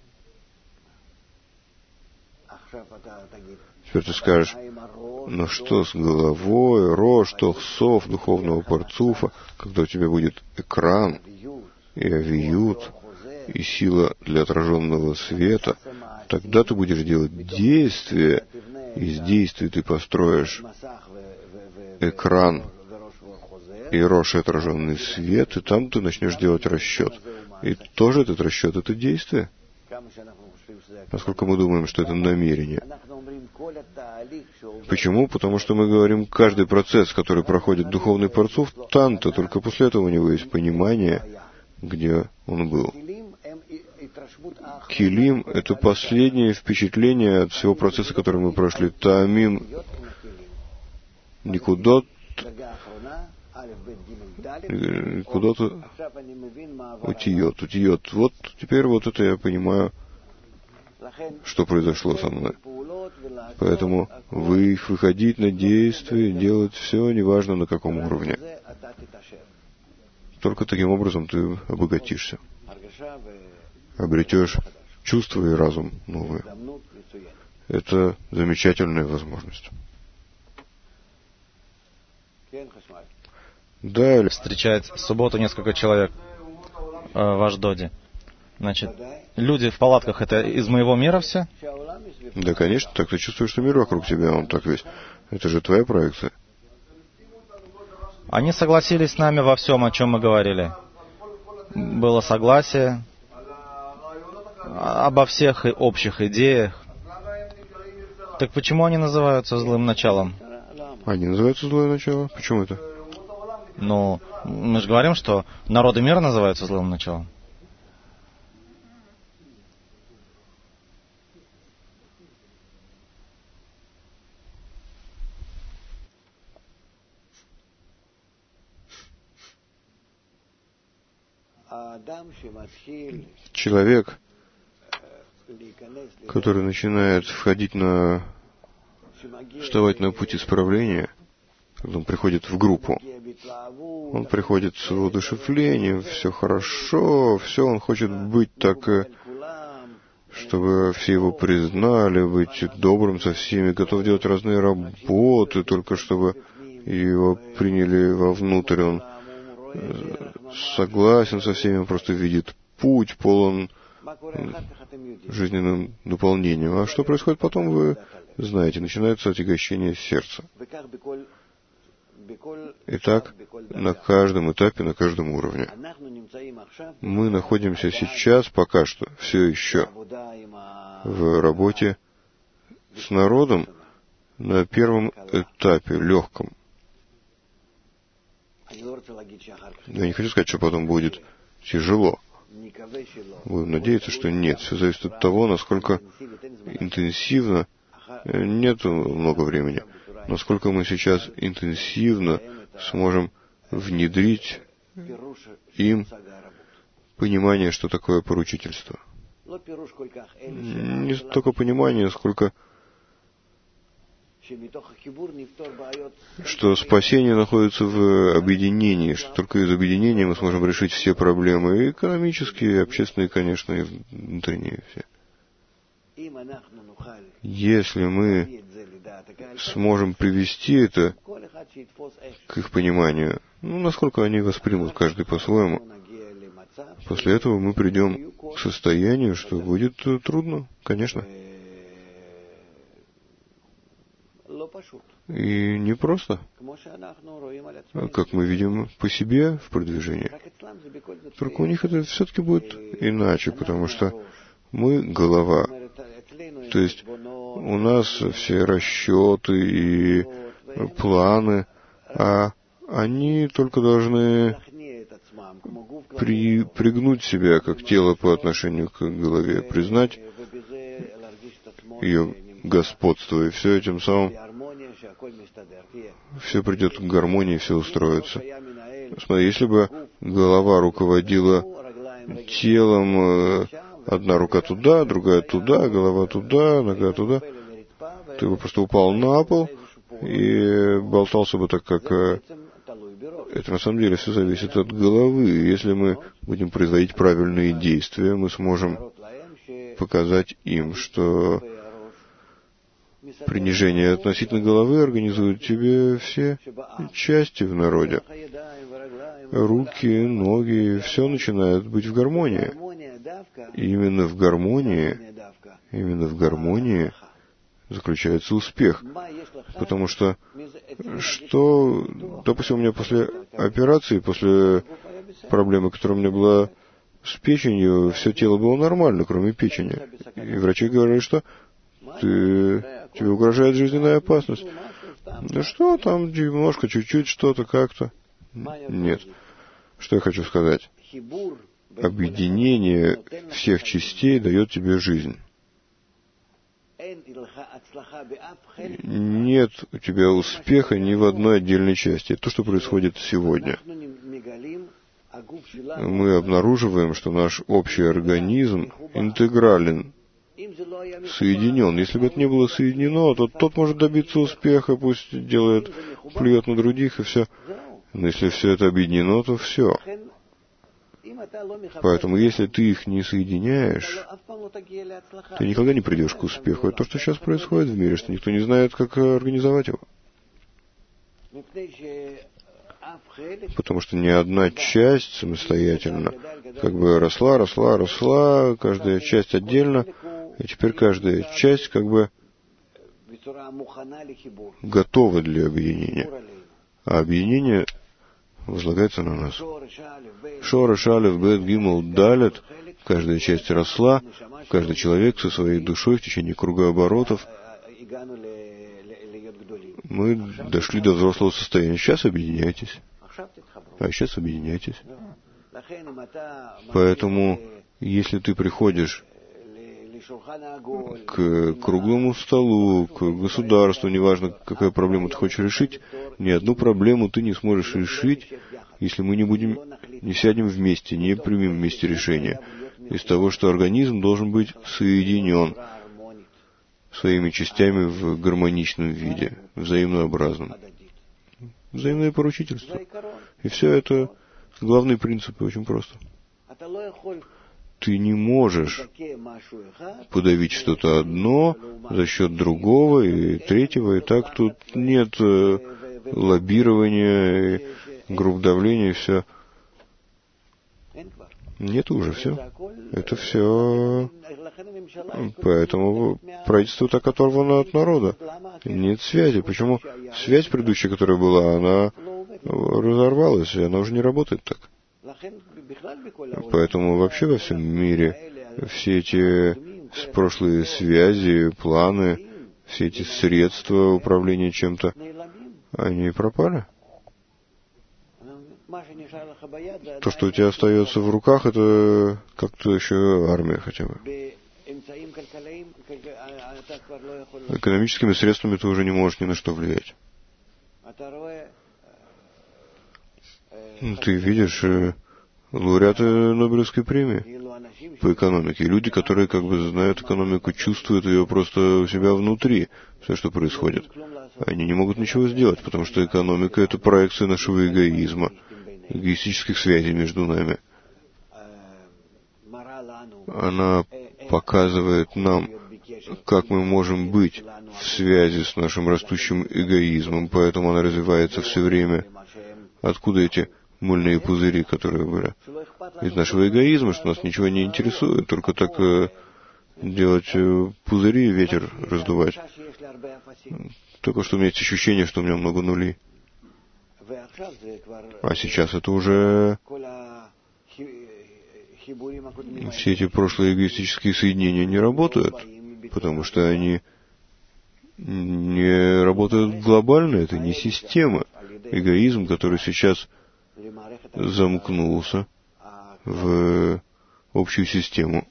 Теперь ты скажешь, ну что с головой, рожь, толсов, духовного парцуфа, когда у тебя будет экран, и авиют, и сила для отраженного света, тогда ты будешь делать действия, из действий ты построишь экран и рожь, и отраженный свет, и там ты начнешь делать расчет. И тоже этот расчет — это действие. Поскольку мы думаем, что это намерение. Почему? Потому что мы говорим, каждый процесс, который проходит духовный парцуф, танта, только после этого у него есть понимание, где он был. Килим — это последнее впечатление от всего процесса, который мы прошли. Таамим, никудот, никудот, утиот, утиот. Вот теперь вот это я понимаю, что произошло со мной. Поэтому вы выходить на действия, делать все, неважно на каком уровне. Только таким образом ты обогатишься, обретешь чувства и разум новые. Это замечательная возможность. Да, встречает в субботу несколько человек э, в Ашдоде. Значит, люди в палатках — это из моего мира все? Да, конечно, так ты чувствуешь, что мир вокруг тебя, он так весь. Это же твоя проекция. Они согласились с нами во всем, о чем мы говорили. Было согласие обо всех общих идеях. Так почему они называются злым началом? Они называются злое начало? Почему это? Ну, мы же говорим, что народы мира называются злым началом. Человек, который начинает входить на... вставать на путь исправления, когда он приходит в группу, он приходит с воодушевлением, все хорошо, все, он хочет быть так, чтобы все его признали, быть добрым со всеми, готов делать разные работы, только чтобы его приняли вовнутрь, он согласен со всеми, он просто видит путь, полон жизненным наполнением. А что происходит потом, вы знаете, начинается отягощение сердца. Итак, на каждом этапе, на каждом уровне. Мы находимся сейчас, пока что, все еще в работе с народом на первом этапе, легком. Я не хочу сказать, что потом будет тяжело. Будем надеяться, что нет. Все зависит от того, насколько интенсивно, нет много времени, насколько мы сейчас интенсивно сможем внедрить им понимание, что такое поручительство. Не столько понимание, сколько что спасение находится в объединении, что только из объединения мы сможем решить все проблемы, и экономические, и общественные, конечно, и внутренние все. Если мы сможем привести это к их пониманию, ну, насколько они воспримут каждый по-своему, после этого мы придем к состоянию, что будет трудно, конечно. И не просто, как мы видим по себе в продвижении. Только у них это все-таки будет иначе, потому что мы голова. То есть у нас все расчеты и планы, а они только должны при, пригнуть себя, как тело по отношению к голове, признать ее господство, и все этим самым все придет к гармонии, все устроится. Смотри, если бы голова руководила телом, одна рука туда, другая туда, голова туда, нога туда, ты бы просто упал на пол и болтался бы так, как... Это на самом деле все зависит от головы. Если мы будем производить правильные действия, мы сможем показать им, что принижение относительно головы организует тебе все части в народе. Руки, ноги, все начинает быть в гармонии. И именно в гармонии, именно в гармонии заключается успех. Потому что, что, допустим, у меня после операции, после проблемы, которая у меня была с печенью, все тело было нормально, кроме печени. И врачи говорили, что ты, тебе угрожает жизненная опасность. Ну что там, немножко, чуть-чуть, что-то, как-то. Нет. Что я хочу сказать? Объединение всех частей дает тебе жизнь. Нет у тебя успеха ни в одной отдельной части. Это то, что происходит сегодня. Мы обнаруживаем, что наш общий организм интегрален соединен. Если бы это не было соединено, то тот может добиться успеха, пусть делает, плюет на других и все. Но если все это объединено, то все. Поэтому, если ты их не соединяешь, ты никогда не придешь к успеху. Это то, что сейчас происходит в мире, что никто не знает, как организовать его. Потому что ни одна часть самостоятельно как бы росла, росла, росла, каждая часть отдельно, и теперь каждая часть как бы готова для объединения. А объединение возлагается на нас. Шореш, алеф, бет, гимел, далет. Каждая часть росла, каждый человек со своей душой в течение кругооборотов. Мы дошли до взрослого состояния. Сейчас объединяйтесь. А сейчас объединяйтесь. Поэтому, если ты приходишь к круглому столу, к государству, неважно, какая проблема ты хочешь решить, ни одну проблему ты не сможешь решить, если мы не будем, не сядем вместе, не примем вместе решение. Из того, что организм должен быть соединен своими частями в гармоничном виде, взаимнообразном. Взаимное поручительство. И все это главные принципы, очень просто. Ты не можешь подавить что-то одно за счет другого и третьего, и так тут нет э, лоббирования, групп давления, и все. Нет уже, все. Это все. Поэтому правительство так оторвано от народа. Нет связи. Почему? Связь предыдущая, которая была, она разорвалась, и она уже не работает так. Поэтому вообще во всем мире все эти прошлые связи, планы, все эти средства управления чем-то, они пропали. То, что у тебя остается в руках, это как-то еще армия хотя бы. Экономическими средствами ты уже не можешь ни на что влиять. Ты видишь лауреаты Нобелевской премии по экономике. Люди, которые как бы знают экономику, чувствуют ее просто у себя внутри, все, что происходит. Они не могут ничего сделать, потому что экономика — это проекция нашего эгоизма, эгоистических связей между нами. Она показывает нам, как мы можем быть в связи с нашим растущим эгоизмом, поэтому она развивается все время. Откуда эти мыльные пузыри, которые были? Из нашего эгоизма, что нас ничего не интересует, только так э, делать э, пузыри и ветер раздувать. Только что у меня есть ощущение, что у меня много нулей. А сейчас это уже все эти прошлые эгоистические соединения не работают, потому что они не работают глобально, это не система. Эгоизм, который сейчас замкнулся в общую систему.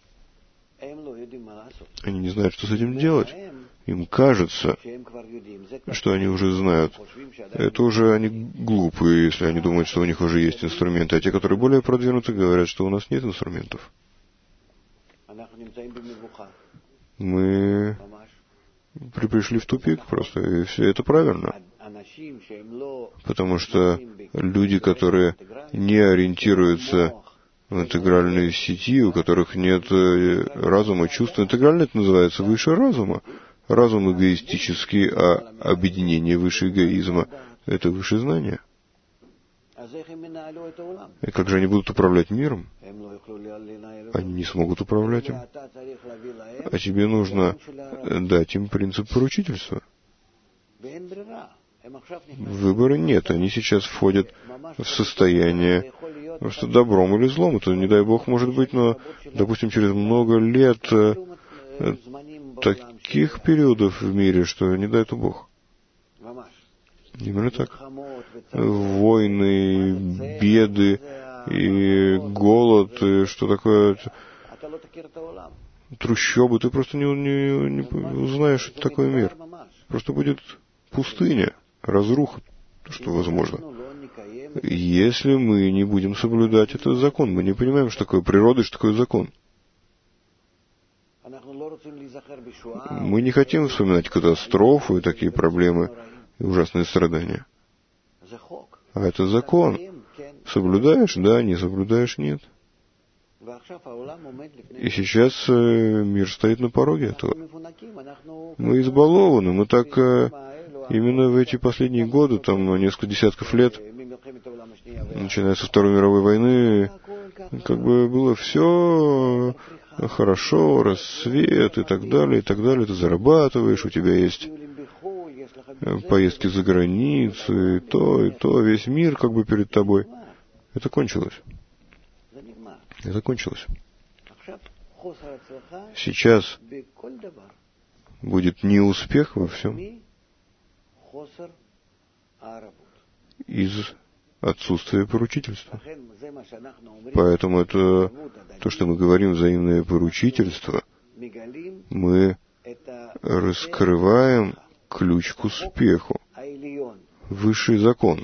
Они не знают, что с этим делать. Им кажется, что они уже знают. Это уже они глупые, если они думают, что у них уже есть инструменты. А те, которые более продвинуты, говорят, что у нас нет инструментов. Мы пришли в тупик просто, и все это правильно. Потому что люди, которые не ориентируются в интегральной сети, у которых нет разума, чувства, интегрально это называется выше разума. Разум эгоистический, а объединение выше эгоизма — это выше знания. И как же они будут управлять миром? Они не смогут управлять им. А тебе нужно дать им принцип поручительства. Выбора нет. Они сейчас входят в состояние, что добром или злом. Это, не дай Бог, может быть, но, допустим, через много лет таких периодов в мире, что не дай это Бог. Именно так. Войны, беды и голод, и что такое трущобы. Ты просто не, не, не узнаешь, что это такой мир. Просто будет пустыня, разруха, что возможно. Если мы не будем соблюдать этот закон, мы не понимаем, что такое природа и что такое закон. Мы не хотим вспоминать катастрофу и такие проблемы, и ужасные страдания. А это закон. Соблюдаешь? Да, не соблюдаешь? Нет. И сейчас э, мир стоит на пороге этого. Мы избалованы, мы так э, именно в эти последние годы, там несколько десятков лет, начиная со Второй мировой войны, как бы было все хорошо, рассвет и так далее, и так далее. Ты зарабатываешь, у тебя есть поездки за границу, и то, и то, весь мир как бы перед тобой. Это кончилось. Это кончилось. Сейчас будет неуспех во всем из отсутствия поручительства. Поэтому это то, что мы говорим, взаимное поручительство, мы раскрываем ключ к успеху, высший закон,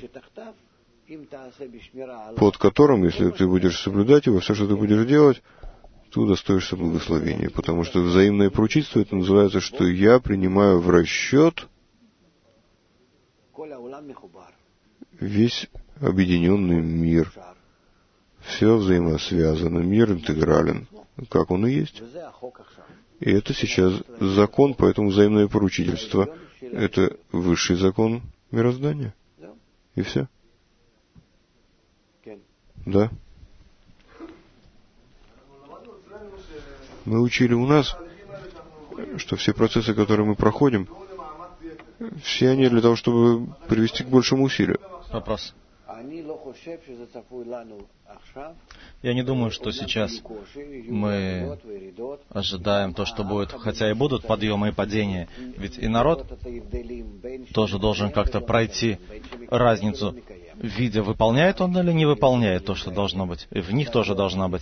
под которым, если ты будешь соблюдать его, все, что ты будешь делать, ты удостоишься благословения. Потому что взаимное поручительство, это называется, что я принимаю в расчет весь объединенный мир. Все взаимосвязано, мир интегрален, как он и есть. И это сейчас закон, поэтому взаимное поручительство — это высший закон мироздания. И все. Да. Мы учили у нас, что все процессы, которые мы проходим, все они для того, чтобы привести к большему усилию. Вопрос. Я не думаю, что сейчас мы ожидаем то, что будет, хотя и будут подъемы и падения, ведь и народ тоже должен как-то пройти разницу, видя, выполняет он или не выполняет то, что должно быть. И в них тоже должна быть,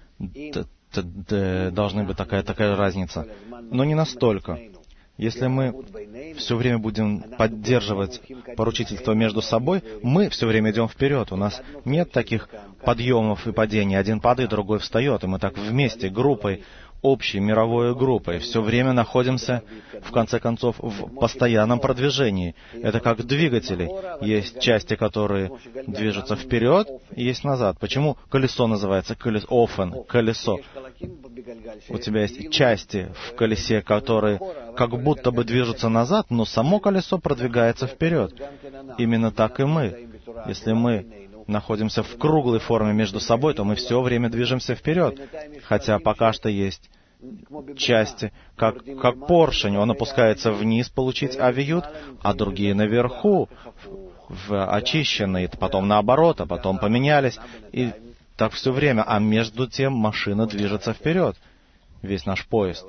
должна быть такая, такая разница. Но не настолько. Если мы все время будем поддерживать поручительство между собой, мы все время идем вперед. У нас нет таких подъемов и падений. Один падает, другой встает. И мы так вместе, группой, общей мировой группой, все время находимся, в конце концов, в постоянном продвижении. Это как двигатели. Есть части, которые движутся вперед, и есть назад. Почему колесо называется колесо? Офен, колесо. У тебя есть части в колесе, которые как будто бы движутся назад, но само колесо продвигается вперед. Именно так и мы. Если мы находимся в круглой форме между собой, то мы все время движемся вперед. Хотя пока что есть части, как, как поршень, он опускается вниз получить авиют, а другие наверху, в очищенные, потом наоборот, а потом поменялись. И так все время. А между тем машина движется вперед. Весь наш поезд.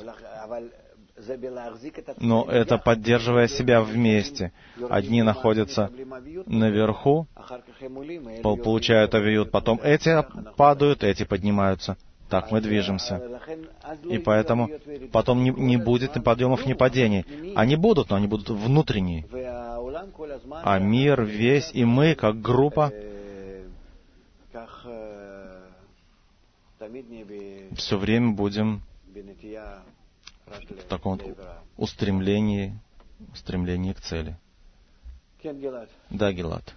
Но это поддерживая себя вместе. Одни находятся наверху, получают авиют, потом эти падают, эти поднимаются. Так мы движемся. И поэтому потом не, не будет ни подъемов, ни падений. Они будут, но они будут внутренние. А мир весь и мы, как группа, все время будем в таком устремлении, устремлении к цели. Да, Гилад.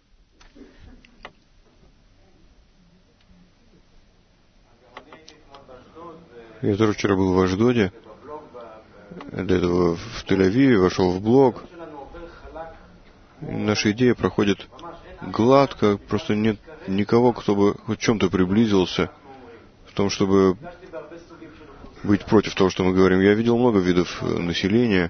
Я тоже вчера был в Ашдоде, до этого в Тель-Авиве, вошел в блог. Наша идея проходит гладко, просто нет никого, кто бы хоть в чем-то приблизился в том, чтобы быть против того, что мы говорим. Я видел много видов населения.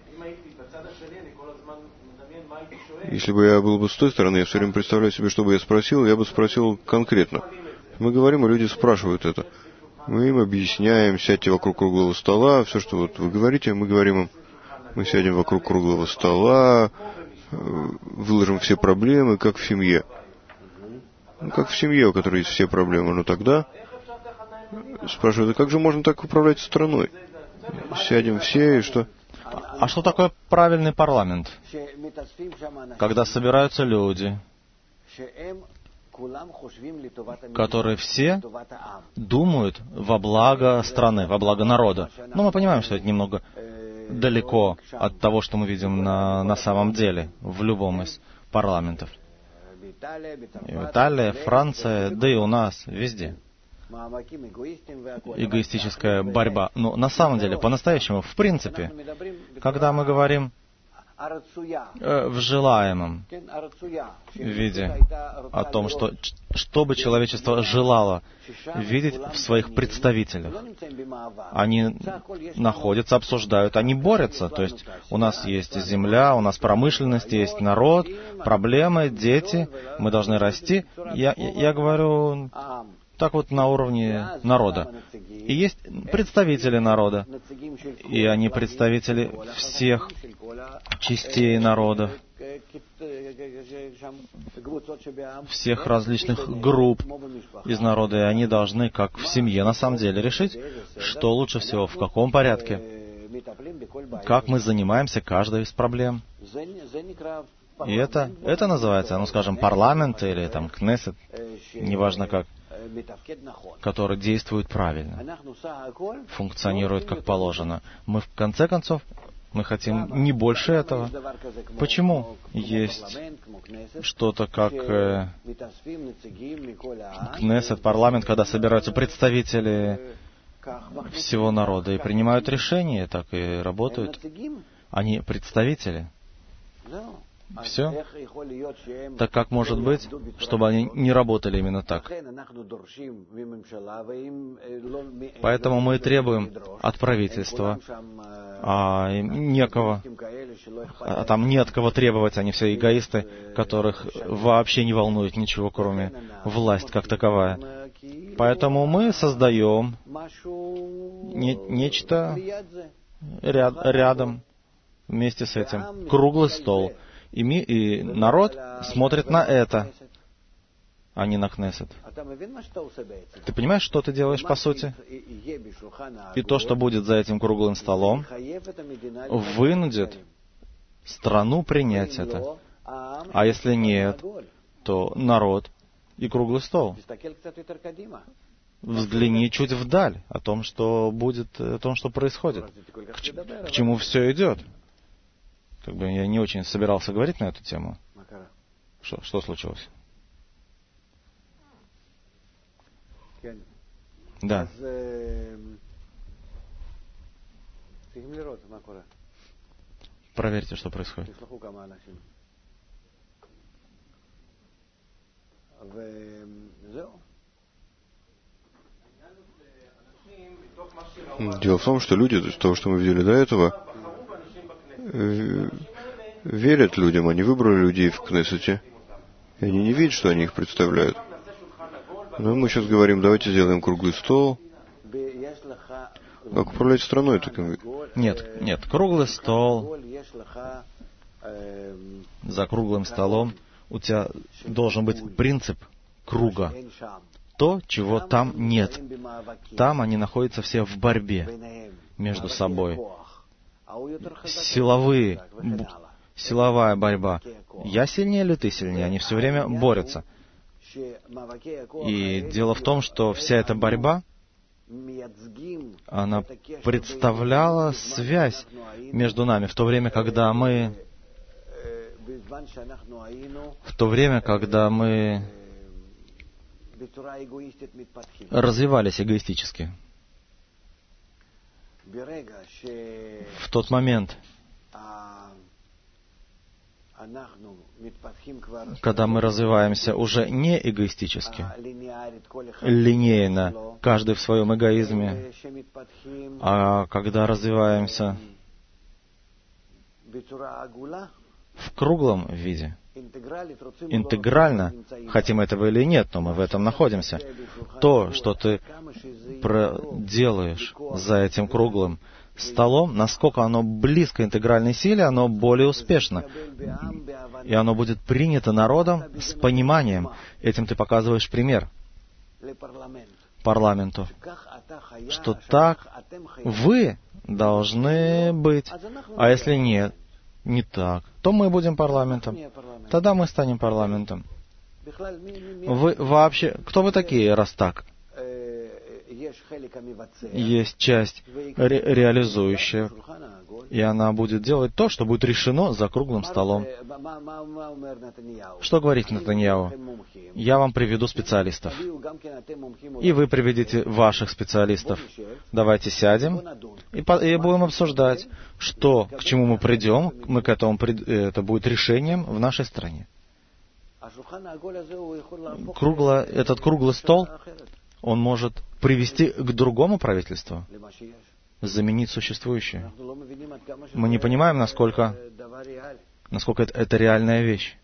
Если бы я был бы с той стороны, я все время представляю себе, что бы я спросил, я бы спросил конкретно. Мы говорим, и люди спрашивают это. Мы им объясняем, сядьте вокруг круглого стола, все, что вот вы говорите, мы говорим им, мы сядем вокруг круглого стола, выложим все проблемы, как в семье. Ну, как в семье, у которой есть все проблемы. Но тогда спрашивают, а как же можно так управлять страной? Сядем все, и что? А что такое правильный парламент? Когда собираются люди, которые все думают во благо страны, во благо народа. Но мы понимаем, что это немного далеко от того, что мы видим на, на самом деле в любом из парламентов. И в Италии, Франция, да и у нас, везде. Эгоистическая борьба. Но на самом деле, по-настоящему, в принципе, когда мы говорим э, в желаемом виде о том, что, что бы человечество желало видеть в своих представителях, они находятся, обсуждают, они борются. То есть у нас есть земля, у нас промышленность, есть народ, проблемы, дети, мы должны расти. Я, я говорю так вот на уровне народа. И есть представители народа, и они представители всех частей народов, всех различных групп из народа, и они должны, как в семье, на самом деле, решить, что лучше всего, в каком порядке, как мы занимаемся каждой из проблем. И это, это называется, ну, скажем, парламент или там кнессет, неважно как, который действует правильно, функционирует как положено. Мы, в конце концов, мы хотим не больше этого. Почему есть что-то как э, кнессет, парламент, когда собираются представители всего народа и принимают решения, так и работают? Они представители. Все? Так как может быть, чтобы они не работали именно так? Поэтому мы требуем от правительства, а некого, а там не от кого требовать, они все эгоисты, которых вообще не волнует ничего, кроме власть как таковая. Поэтому мы создаем не, нечто ряд, рядом вместе с этим, круглый стол. И, ми, и народ смотрит на это, а не на Кнессет. Ты понимаешь, что ты делаешь по сути? И то, что будет за этим круглым столом, вынудит страну принять это. А если нет, то народ и круглый стол. Взгляни чуть вдаль о том, что будет, о том, что происходит, к, ч- к чему все идет. Как бы я не очень собирался говорить на эту тему. Что, что случилось? Да. Проверьте, что происходит. Дело в том, что люди, из того, что мы видели до этого, верят людям, они выбрали людей в Кнессете, и они не видят, что они их представляют. Но мы сейчас говорим, давайте сделаем круглый стол. Как управлять страной? Так... Нет, нет, круглый стол, за круглым столом у тебя должен быть принцип круга. То, чего там нет. Там они находятся все в борьбе между собой. Силовые, б, силовая борьба. Я сильнее или ты сильнее? Они все время борются. И дело в том, что вся эта борьба, она представляла связь между нами в то время, когда мы, в то время, когда мы развивались эгоистически. В тот момент, когда мы развиваемся уже не эгоистически, линейно, каждый в своем эгоизме, а когда развиваемся в круглом виде, интегрально, хотим этого или нет, но мы в этом находимся. То, что ты делаешь за этим круглым столом, насколько оно близко интегральной силе, оно более успешно. И оно будет принято народом с пониманием. Этим ты показываешь пример парламенту, что так вы должны быть. А если нет, не так, то мы будем парламентом. Тогда мы станем парламентом. Вы вообще... Кто вы такие, раз так? Есть часть ре- реализующая, и она будет делать то, что будет решено за круглым столом. Что говорит Нетаньяху? Я вам приведу специалистов. И вы приведите ваших специалистов. Давайте сядем и, по- и будем обсуждать, что, к чему мы придем. Мы к этому прид- это будет решением в нашей стране. Кругло, этот круглый стол, он может привести к другому правительству, заменить существующее. Мы не понимаем, насколько, насколько это, это реальная вещь.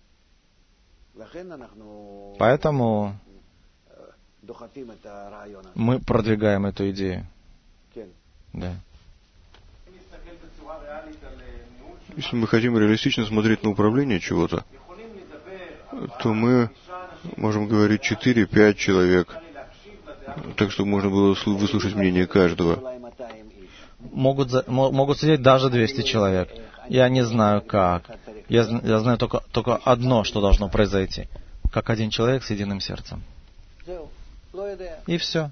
Поэтому мы продвигаем эту идею. Да. Если мы хотим реалистично смотреть на управление чего-то, то мы можем говорить четыре-пять человек, так, чтобы можно было выслушать мнение каждого. Могут, за, могут сидеть даже двести человек. Я не знаю как. Я, я знаю только, только одно, что должно произойти. Как один человек с единым сердцем. И все.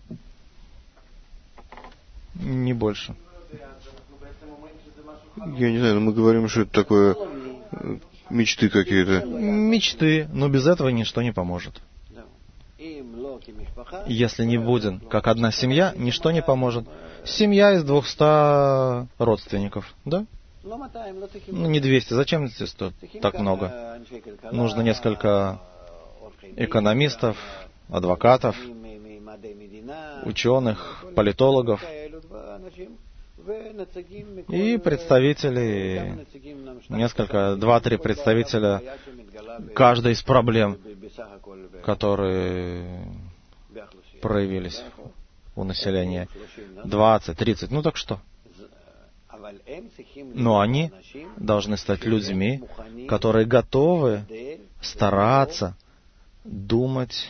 Не больше. Я не знаю, но мы говорим, что это такое мечты какие-то. Мечты, но без этого ничто не поможет. Если не будет как одна семья, ничто не поможет. Семья из двухсот родственников, да? Ну, не двести. Зачем здесь так много? Нужно несколько экономистов, адвокатов, ученых, политологов и представителей, несколько, два-три представителя каждой из проблем, которые проявились у населения. двадцать, тридцать, ну так что? Но они должны стать людьми, которые готовы стараться, думать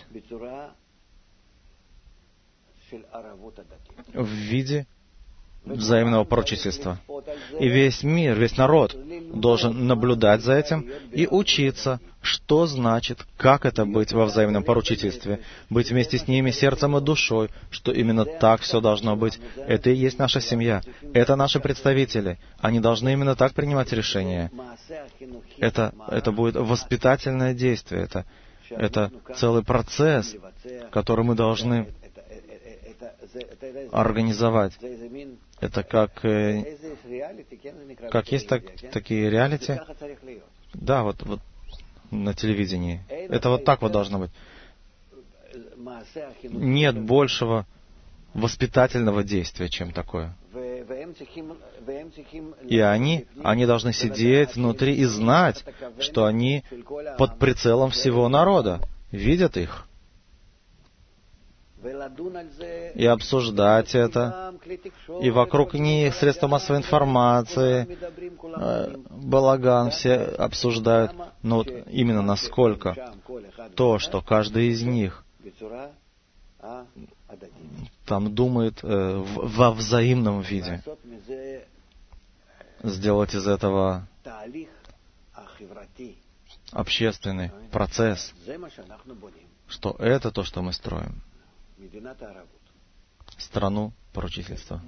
в виде взаимного поручительства. И весь мир, весь народ должен наблюдать за этим и учиться, что значит, как это быть во взаимном поручительстве, быть вместе с ними сердцем и душой, что именно так все должно быть. Это и есть наша семья. Это наши представители. Они должны именно так принимать решения. Это, это будет воспитательное действие. Это, это целый процесс, который мы должны организовать. Это как, э, как есть так, такие реалити. Да, вот, вот на телевидении. Это вот так вот должно быть. Нет большего воспитательного действия, чем такое. И они, они должны сидеть внутри и знать, что они под прицелом всего народа, видят их. И обсуждать это, и вокруг них средства массовой информации, балаган, все обсуждают, но вот именно насколько то, что каждый из них там думает э, в, во взаимном виде, сделать из этого общественный процесс, что это то, что мы строим. Страну поручительства.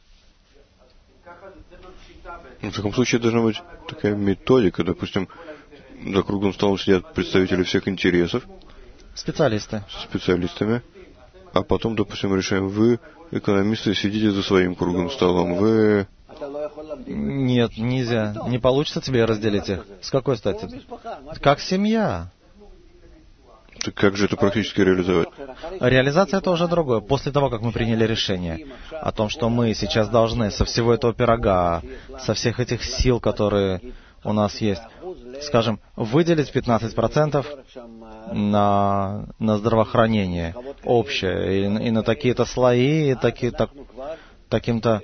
В таком случае должна быть такая методика, допустим, за круглым столом сидят представители всех интересов, специалисты, с специалистами, а потом, допустим, решаем, вы, экономисты, сидите за своим круглым столом, вы... Нет, нельзя. Не получится тебе разделить их. С какой стати? Как семья. Так как же это практически реализовать? Реализация — это уже другое. После того, как мы приняли решение о том, что мы сейчас должны со всего этого пирога, со всех этих сил, которые у нас есть, скажем, выделить пятнадцать процентов на, на здравоохранение общее, и, и на такие-то слои, и таки, так, таким-то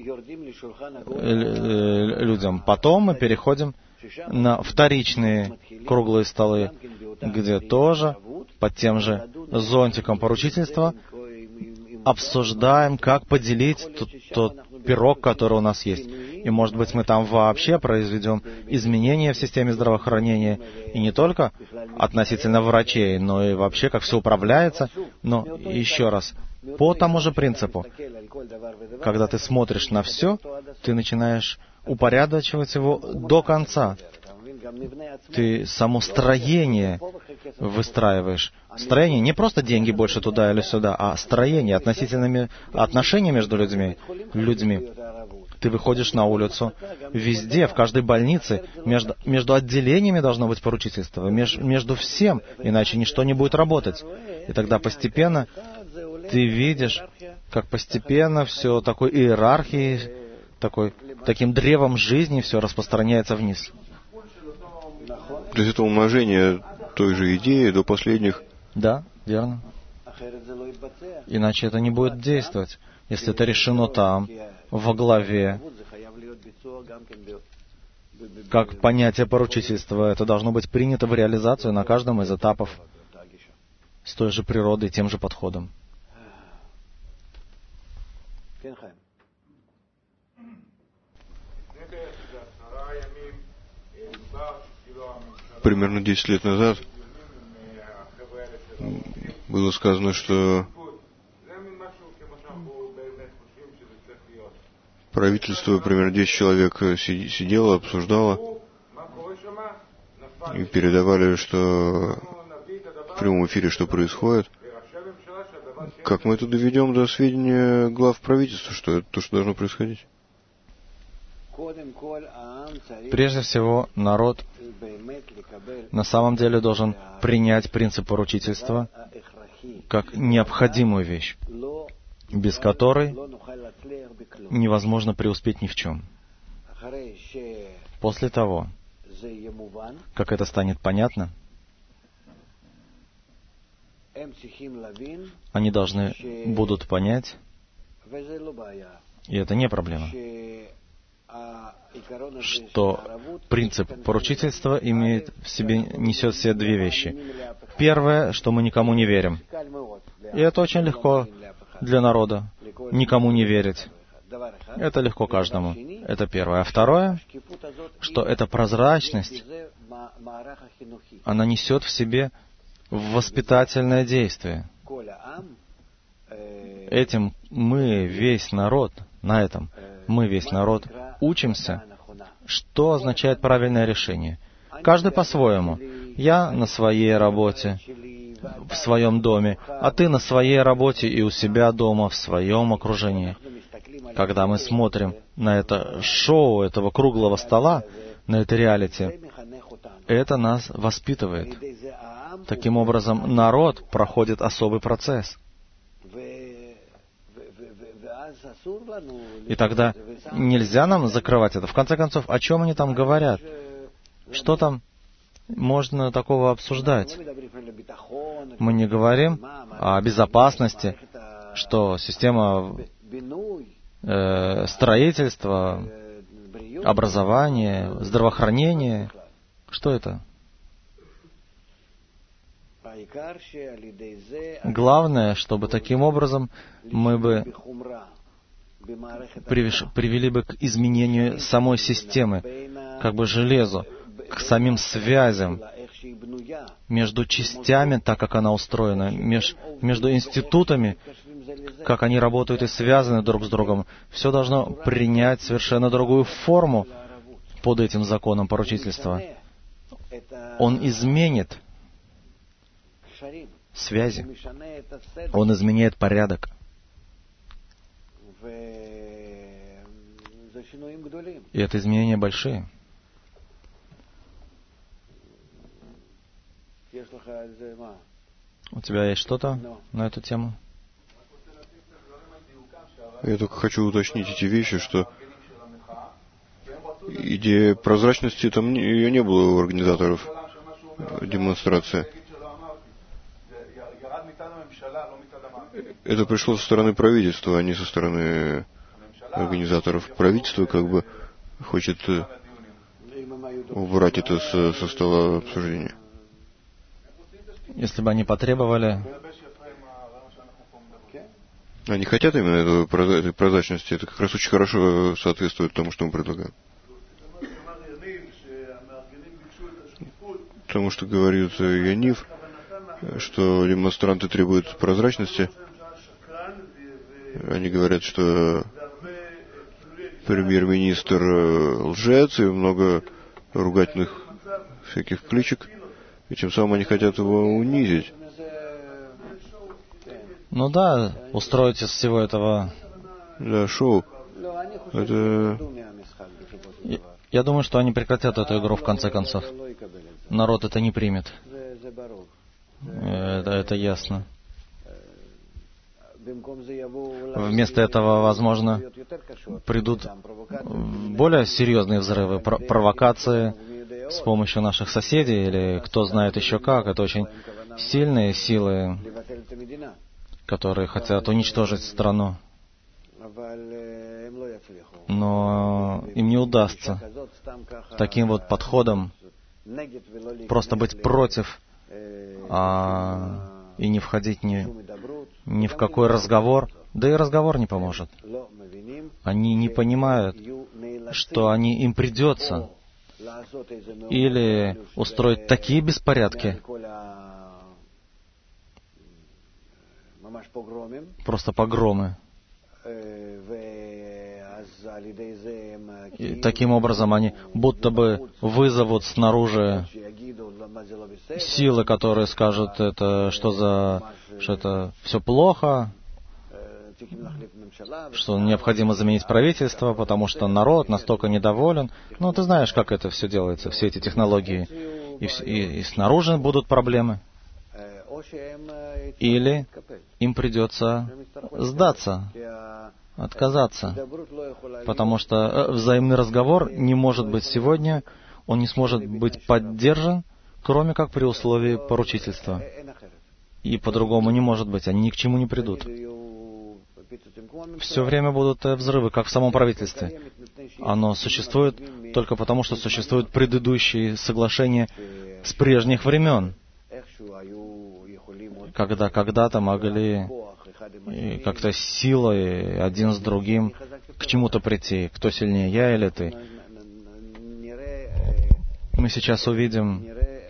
людям. Потом мы переходим на вторичные круглые столы, где тоже под тем же зонтиком поручительства обсуждаем, как поделить тот, тот пирог, который у нас есть. И, может быть, мы там вообще произведем изменения в системе здравоохранения, и не только относительно врачей, но и вообще, как все управляется. Но еще раз, по тому же принципу, когда ты смотришь на все, ты начинаешь упорядочивать его до конца. Ты само строение выстраиваешь. Строение не просто деньги больше туда или сюда, а строение, относительными отношения между людьми. людьми. Ты выходишь на улицу, везде, в каждой больнице, между, между отделениями должно быть поручительство, меж, между всем, иначе ничто не будет работать. И тогда постепенно ты видишь, как постепенно все такой иерархией, такой, таким древом жизни все распространяется вниз. То есть это умножение той же идеи до последних... Да, верно. Иначе это не будет действовать. Если это решено там, во главе, как понятие поручительства, это должно быть принято в реализацию на каждом из этапов с той же природой, тем же подходом. Примерно десять лет назад было сказано, что правительство, примерно десять человек сидело, обсуждало и передавали, что в прямом эфире, что происходит. Как мы это доведем до сведения глав правительства, что это то, что должно происходить? Прежде всего, народ на самом деле должен принять принцип поручительства как необходимую вещь, без которой невозможно преуспеть ни в чем. После того, как это станет понятно, они должны будут понять, и это не проблема, что принцип поручительства имеет в себе, несет в себе две вещи. Первое, что мы никому не верим. И это очень легко для народа, никому не верить. Это легко каждому. Это первое. А второе, что эта прозрачность, она несет в себе воспитательное действие. Этим мы, весь народ, на этом мы, весь народ, учимся, что означает правильное решение. Каждый по-своему. Я на своей работе, в своем доме, а ты на своей работе и у себя дома, в своем окружении. Когда мы смотрим на это шоу этого круглого стола, на это реалити, это нас воспитывает. Таким образом, народ проходит особый процесс. И тогда нельзя нам закрывать это. В конце концов, о чем они там говорят? Что там можно такого обсуждать? Мы не говорим о безопасности, что система э, строительства, образования, здравоохранения. Что это? Главное, чтобы таким образом мы бы привели бы к изменению самой системы, как бы железу, к самим связям между частями, так как она устроена, меж, между институтами, как они работают и связаны друг с другом. Все должно принять совершенно другую форму под этим законом поручительства. Он изменит связи. Он изменяет порядок. И это изменения большие. У тебя есть что-то на эту тему? Я только хочу уточнить эти вещи, что идея прозрачности, там ее не было у организаторов демонстрации. Это пришло со стороны правительства, а не со стороны организаторов. Правительство как бы хочет убрать это со, со стола обсуждения. Если бы они потребовали, Они хотят именно этого, этой прозрачности. Это как раз очень хорошо соответствует тому, что мы предлагаем. Потому что говорит Янив, что демонстранты требуют прозрачности. Они говорят, что премьер-министр лжец и много ругательных всяких кличек, и тем самым они хотят его унизить. Ну да, устроить из всего этого... Да, шоу. Это... Я, я думаю, что они прекратят эту игру в конце концов. Народ это не примет. Это, это ясно. Вместо этого, возможно, придут более серьезные взрывы, провокации с помощью наших соседей, или кто знает еще как. Это очень сильные силы, которые хотят уничтожить страну. Но им не удастся таким вот подходом просто быть против, а, и не входить ни, ни в какой разговор. Да и разговор не поможет. Они не понимают, что они, им придется или устроить такие беспорядки, просто погромы. И таким образом они будто бы вызовут снаружи силы, которые скажут, это, что за, что это все плохо, что необходимо заменить правительство, потому что народ настолько недоволен. Ну, ты знаешь, как это все делается, все эти технологии. И, и, и снаружи будут проблемы. Или им придется сдаться, отказаться, потому что взаимный разговор не может быть сегодня, он не сможет быть поддержан, кроме как при условии поручительства. И по-другому не может быть, они ни к чему не придут. Все время будут взрывы, как в самом правительстве. Оно существует только потому, что существуют предыдущие соглашения с прежних времен, когда когда-то могли как-то силой один с другим к чему-то прийти. Кто сильнее, я или ты? Мы сейчас увидим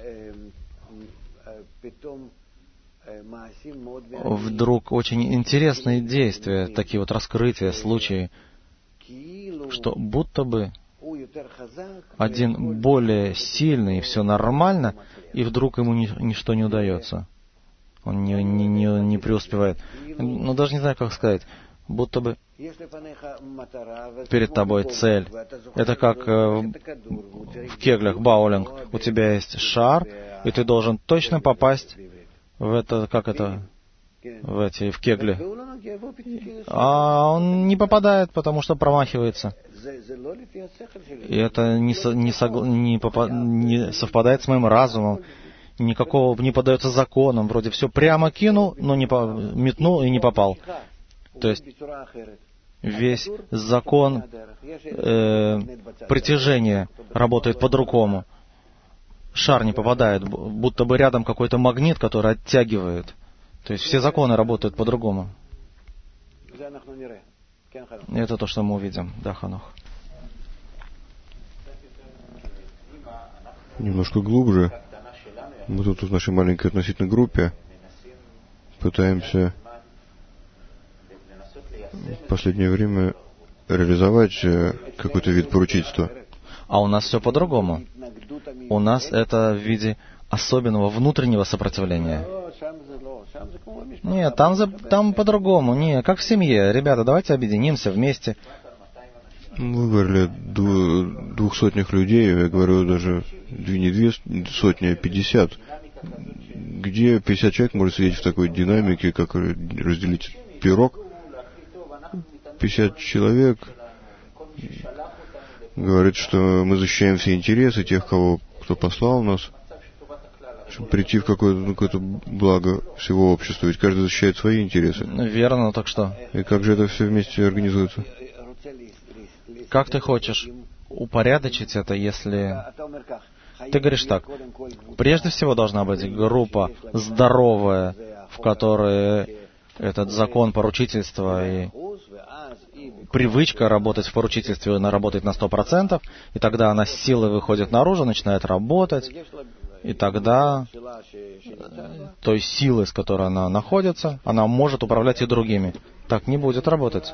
вдруг очень интересные действия, такие вот раскрытия, случаи, что будто бы один более сильный, все нормально, и вдруг ему ни, ничто не удается. Он не, не, не, не преуспевает. Ну, даже не знаю, как сказать. Будто бы перед тобой цель. Это как э, в кеглях, баулинг. У тебя есть шар, и ты должен точно попасть в это, как это, в эти, в кегли. А он не попадает, потому что промахивается. И это не, со, не, согла, не, попа, не совпадает с моим разумом. Никакого не поддается законам. Вроде все прямо кинул, но не по, метнул и не попал. То есть весь закон э, притяжения работает по-другому. Шар не попадает, будто бы рядом какой-то магнит, который оттягивает. То есть все законы работают по-другому. Это то, что мы увидим. Да, Ханох. Немножко глубже. Мы тут в нашей маленькой относительной группе пытаемся в последнее время реализовать какой-то вид поручительства. А у нас все по-другому. У нас это в виде особенного внутреннего сопротивления. Нет, там, за, там по-другому. Не, как в семье. Ребята, давайте объединимся вместе. Вы говорили о двух сотнях людей, я говорю даже не две сотни, а пятьдесят. Где пятьдесят человек может сидеть в такой динамике, как разделить пирог? пятьдесят человек говорит, что мы защищаем все интересы тех, кого, кто послал нас, чтобы прийти в какое-то, ну, какое-то благо всего общества. Ведь каждый защищает свои интересы. Верно, так что? И как же это все вместе организуется? Как ты хочешь упорядочить это, если... Ты говоришь так, прежде всего должна быть группа здоровая, в которой этот закон поручительства и привычка работать в поручительстве, она работает на сто процентов, и тогда она с силой выходит наружу, начинает работать, и тогда той силой, с которой она находится, она может управлять и другими. Так не будет работать.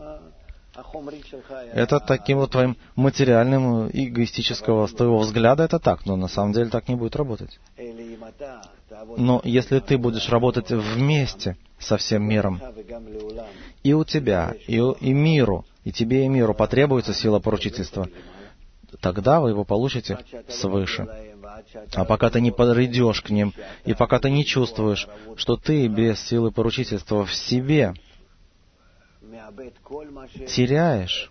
Это таким вот твоим материальным, эгоистического, с твоего взгляда это так, но на самом деле так не будет работать. Но если ты будешь работать вместе со всем миром, и у тебя, и, у, и миру, и тебе, и миру потребуется сила поручительства, тогда вы его получите свыше. А пока ты не подойдешь к ним, и пока ты не чувствуешь, что ты без силы поручительства в себе теряешь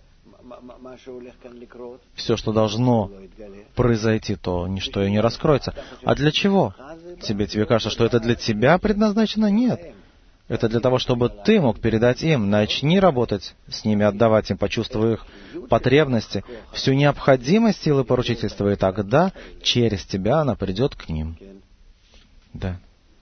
все, что должно произойти, то ничто и не раскроется. А для чего? Тебе, тебе кажется, что это для тебя предназначено? Нет. Это для того, чтобы ты мог передать им. Начни работать с ними, отдавать им, почувствуй их потребности, всю необходимость силы поручительства, и тогда через тебя она придет к ним. Да.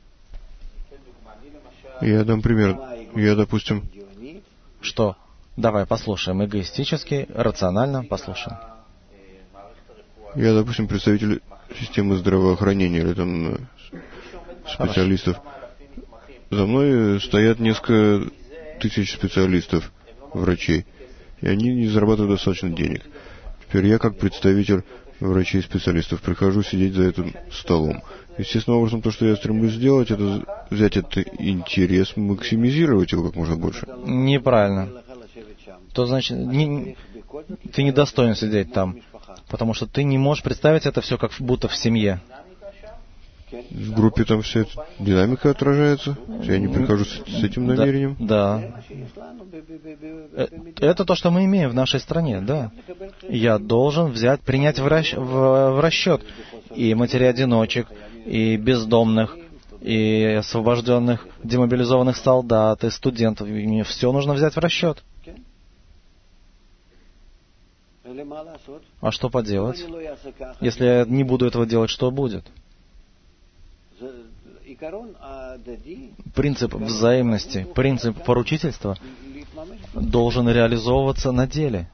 Я дам пример. Я, допустим... Что? Давай послушаем. Эгоистически, рационально послушаем. Я, допустим, представитель системы здравоохранения или там специалистов. За мной стоят несколько тысяч специалистов, врачей, и они не зарабатывают достаточно денег. Теперь я, как представитель врачей-специалистов, прихожу сидеть за этим столом. Естественным образом, то, что я стремлюсь сделать, это взять этот интерес, максимизировать его как можно больше. Неправильно. То значит, не, ты не достоин сидеть там, потому что ты не можешь представить это все как будто в семье. В группе там вся эта динамика отражается. Я не прихожу с, с этим намерением. Да, да. Это то, что мы имеем в нашей стране, да. Я должен взять, принять в, расч... в... в расчет и матерей-одиночек, и бездомных, и освобожденных, демобилизованных солдат, и студентов. И мне все нужно взять в расчет. А что поделать? Если я не буду этого делать, что будет? Принцип взаимности, принцип поручительства должен реализовываться на деле.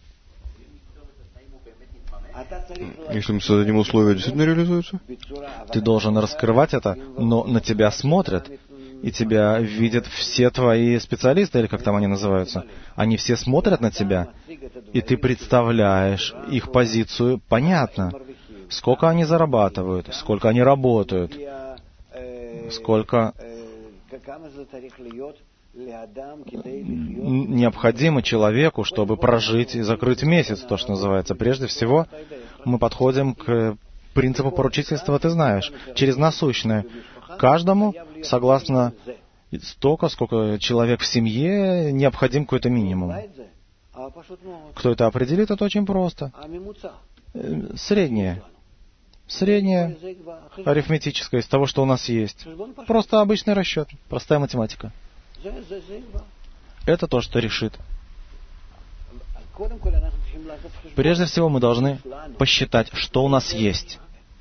Если мы создадим условия, действительно реализуются? Ты должен раскрывать это, но на тебя смотрят, и тебя видят все твои специалисты, или как там они называются. Они все смотрят на тебя, и ты представляешь их позицию понятно. Сколько они зарабатывают, сколько они работают, сколько необходимо человеку, чтобы прожить и закрыть месяц, то, что называется. Прежде всего, мы подходим к принципу поручительства, ты знаешь, через насущное. Каждому, согласно столько, сколько человек в семье, необходим какой-то минимум. Кто это определит, это очень просто. Среднее. Среднее арифметическое из того, что у нас есть. Просто обычный расчет, простая математика. Это то, что решит. Прежде всего мы должны посчитать, что у нас есть.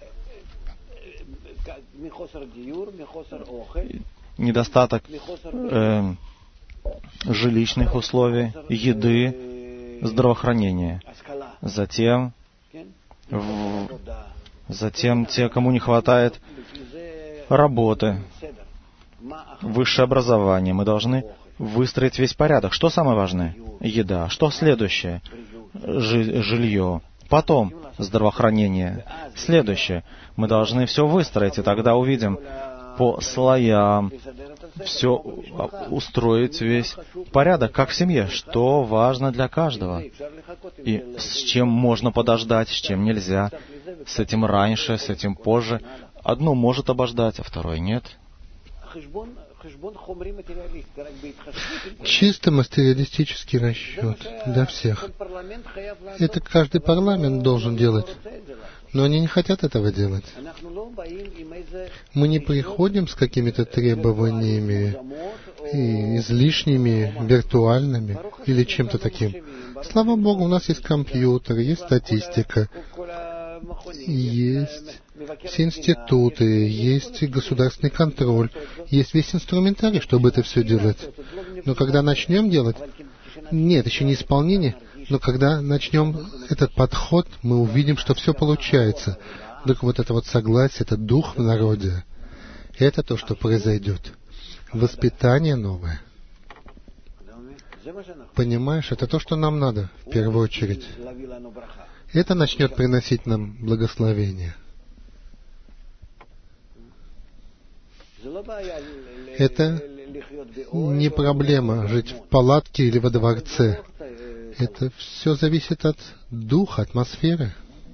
Недостаток э, жилищных условий, еды, здравоохранения. Затем, в, затем те, кому не хватает работы, высшее образование. Мы должны выстроить весь порядок. Что самое важное? Еда. Что следующее? Жи- жилье. Потом здравоохранение. Следующее. Мы должны все выстроить, и тогда увидим по слоям, все устроить весь порядок, как в семье, что важно для каждого. И с чем можно подождать, с чем нельзя. С этим раньше, с этим позже. Одно может обождать, а второе нет. Чисто материалистический расчет для всех. Это каждый парламент должен делать. Но они не хотят этого делать. Мы не приходим с какими-то требованиями и излишними, виртуальными или чем-то таким. Слава Богу, у нас есть компьютер, есть статистика. есть все институты, есть государственный контроль, есть весь инструментарий, чтобы это все делать. Но когда начнем делать, нет, еще не исполнение, но когда начнем этот подход, мы увидим, что все получается. Только вот это вот согласие, этот дух в народе, это то, что произойдет. Воспитание новое. Понимаешь, это то, что нам надо, в первую очередь. Это начнет приносить нам благословение. Это не проблема жить в палатке или во дворце. Это все зависит от духа, атмосферы.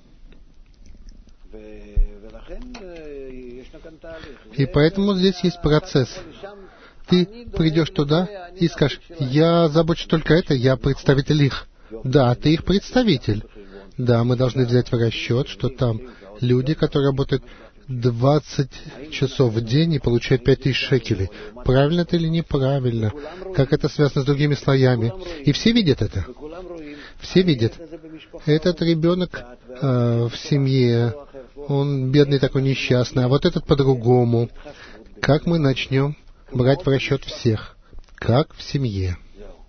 И поэтому здесь есть процесс. Ты придешь туда и скажешь: я забочусь только это, я представитель их. Да, ты их представитель. Да, мы должны взять в расчет, что там люди, которые работают двадцать часов в день и получают пять тысяч шекелей. Правильно это или неправильно? Как это связано с другими слоями? И все видят это. Все видят. Этот ребенок э, в семье, он бедный такой, несчастный, а вот этот по-другому. Как мы начнем брать в расчет всех? Как в семье.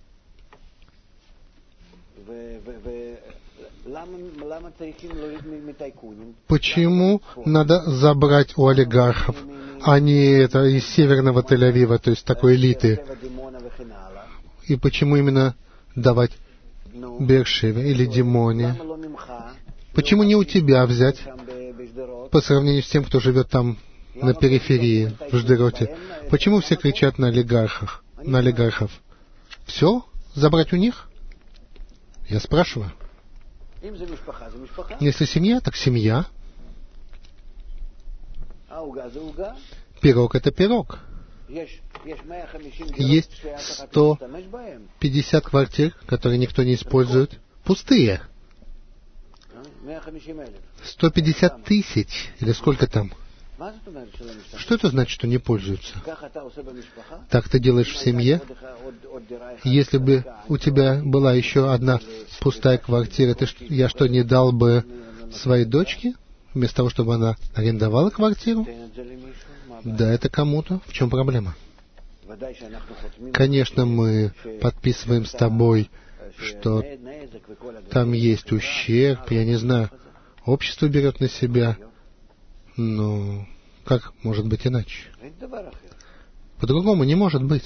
Почему надо забрать у олигархов, а не это из северного Тель-Авива, то есть такой элиты? И почему именно давать Беэр-Шеве или Димоне? Почему не у тебя взять, по сравнению с тем, кто живет там на периферии, в Ждероте? Почему все кричат на олигархах, на олигархов? Все? Забрать у них? Я спрашиваю. Если семья, так семья. Пирог — это пирог. Есть сто пятьдесят квартир, которые никто не использует, пустые. сто пятьдесят тысяч, или сколько там? Что это значит, что не пользуются? Так ты делаешь в семье? Если бы у тебя была еще одна пустая квартира, ты, я что, не дал бы своей дочке, вместо того, чтобы она арендовала квартиру? Да, это кому-то. В чем проблема? Конечно, мы подписываем с тобой, что там есть ущерб, я не знаю, общество берет на себя. Ну, как может быть иначе? По-другому не может быть.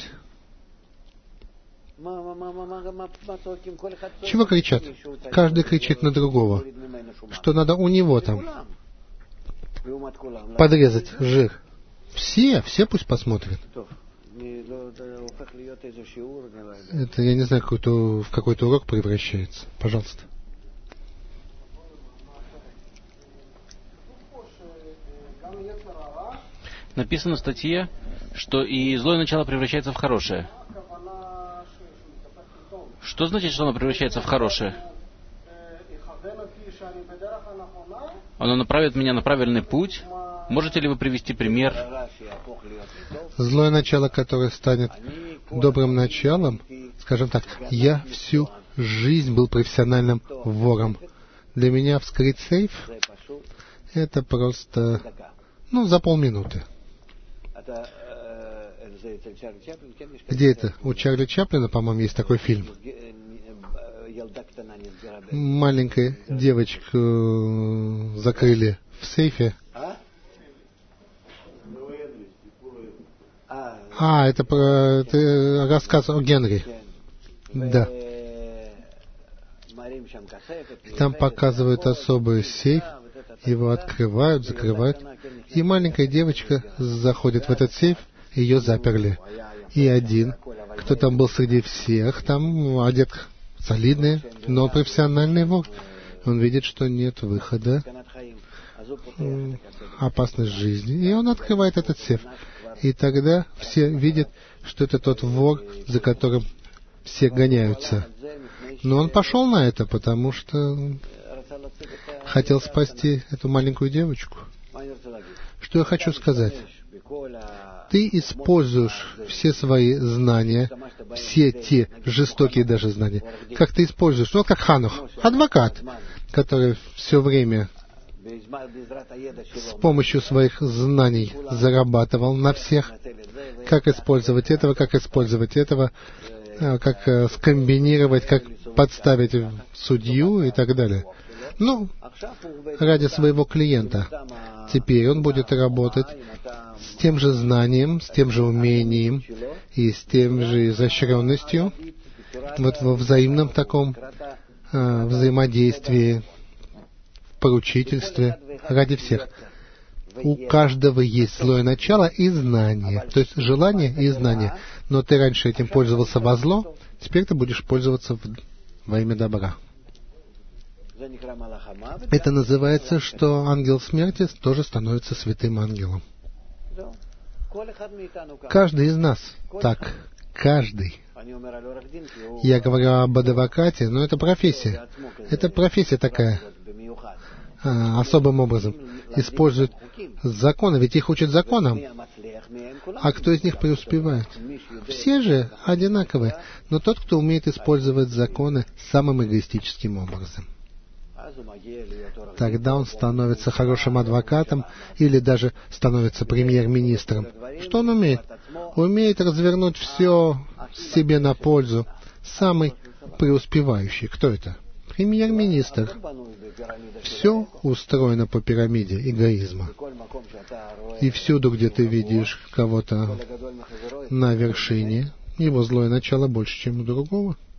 Чего кричат? Каждый кричит на другого, что надо у него там подрезать жир. Все, все пусть посмотрят. Это, я не знаю, какой-то, в какой-то урок превращается. Пожалуйста. Написано в статье, что и злое начало превращается в хорошее. Что значит, что оно превращается в хорошее? Оно направит меня на правильный путь. Можете ли вы привести пример? Злое начало, которое станет добрым началом, скажем так, я всю жизнь был профессиональным вором. Для меня вскрыть сейф — это просто, ну, за полминуты. Где это? У Чарли Чаплина, по-моему, есть такой фильм. Маленькая девочка закрыли в сейфе. А, это, про, это рассказ о Генри. Да. И там показывают особый сейф, его открывают, закрывают. И маленькая девочка заходит в этот сейф, ее заперли. И один, кто там был среди всех, там одет солидный, но профессиональный вор. Он видит, что нет выхода, опасность жизни, и он открывает этот сейф. И тогда все видят, что это тот вор, за которым все гоняются. Но он пошел на это, потому что хотел спасти эту маленькую девочку. Что я хочу сказать? Ты используешь все свои знания, все те жестокие даже знания. Как ты используешь? Ну, как Ханух, адвокат, который все время с помощью своих знаний зарабатывал на всех, как использовать этого, как использовать этого, как скомбинировать, как подставить судью и так далее. Ну, ради своего клиента. Теперь он будет работать с тем же знанием, с тем же умением и с тем же изощренностью, вот во взаимном таком э, взаимодействии, в поручительстве, ради всех. У каждого есть злое начало и знание, то есть желание и знание. Но ты раньше этим пользовался во зло, теперь ты будешь пользоваться в, во имя добра. Это называется, что ангел смерти тоже становится святым ангелом. Каждый из нас так. Каждый. Я говорю об адвокате, но это профессия. Это профессия такая. А, особым образом. Используют законы, ведь их учат законам. А кто из них преуспевает? Все же одинаковые. Но тот, кто умеет использовать законы самым эгоистическим образом. Тогда он становится хорошим адвокатом или даже становится премьер-министром. Что он умеет? Умеет развернуть все себе на пользу. Самый преуспевающий. Кто это? Премьер-министр. Все устроено по пирамиде эгоизма. И всюду, где ты видишь кого-то на вершине, его злое начало больше, чем у другого.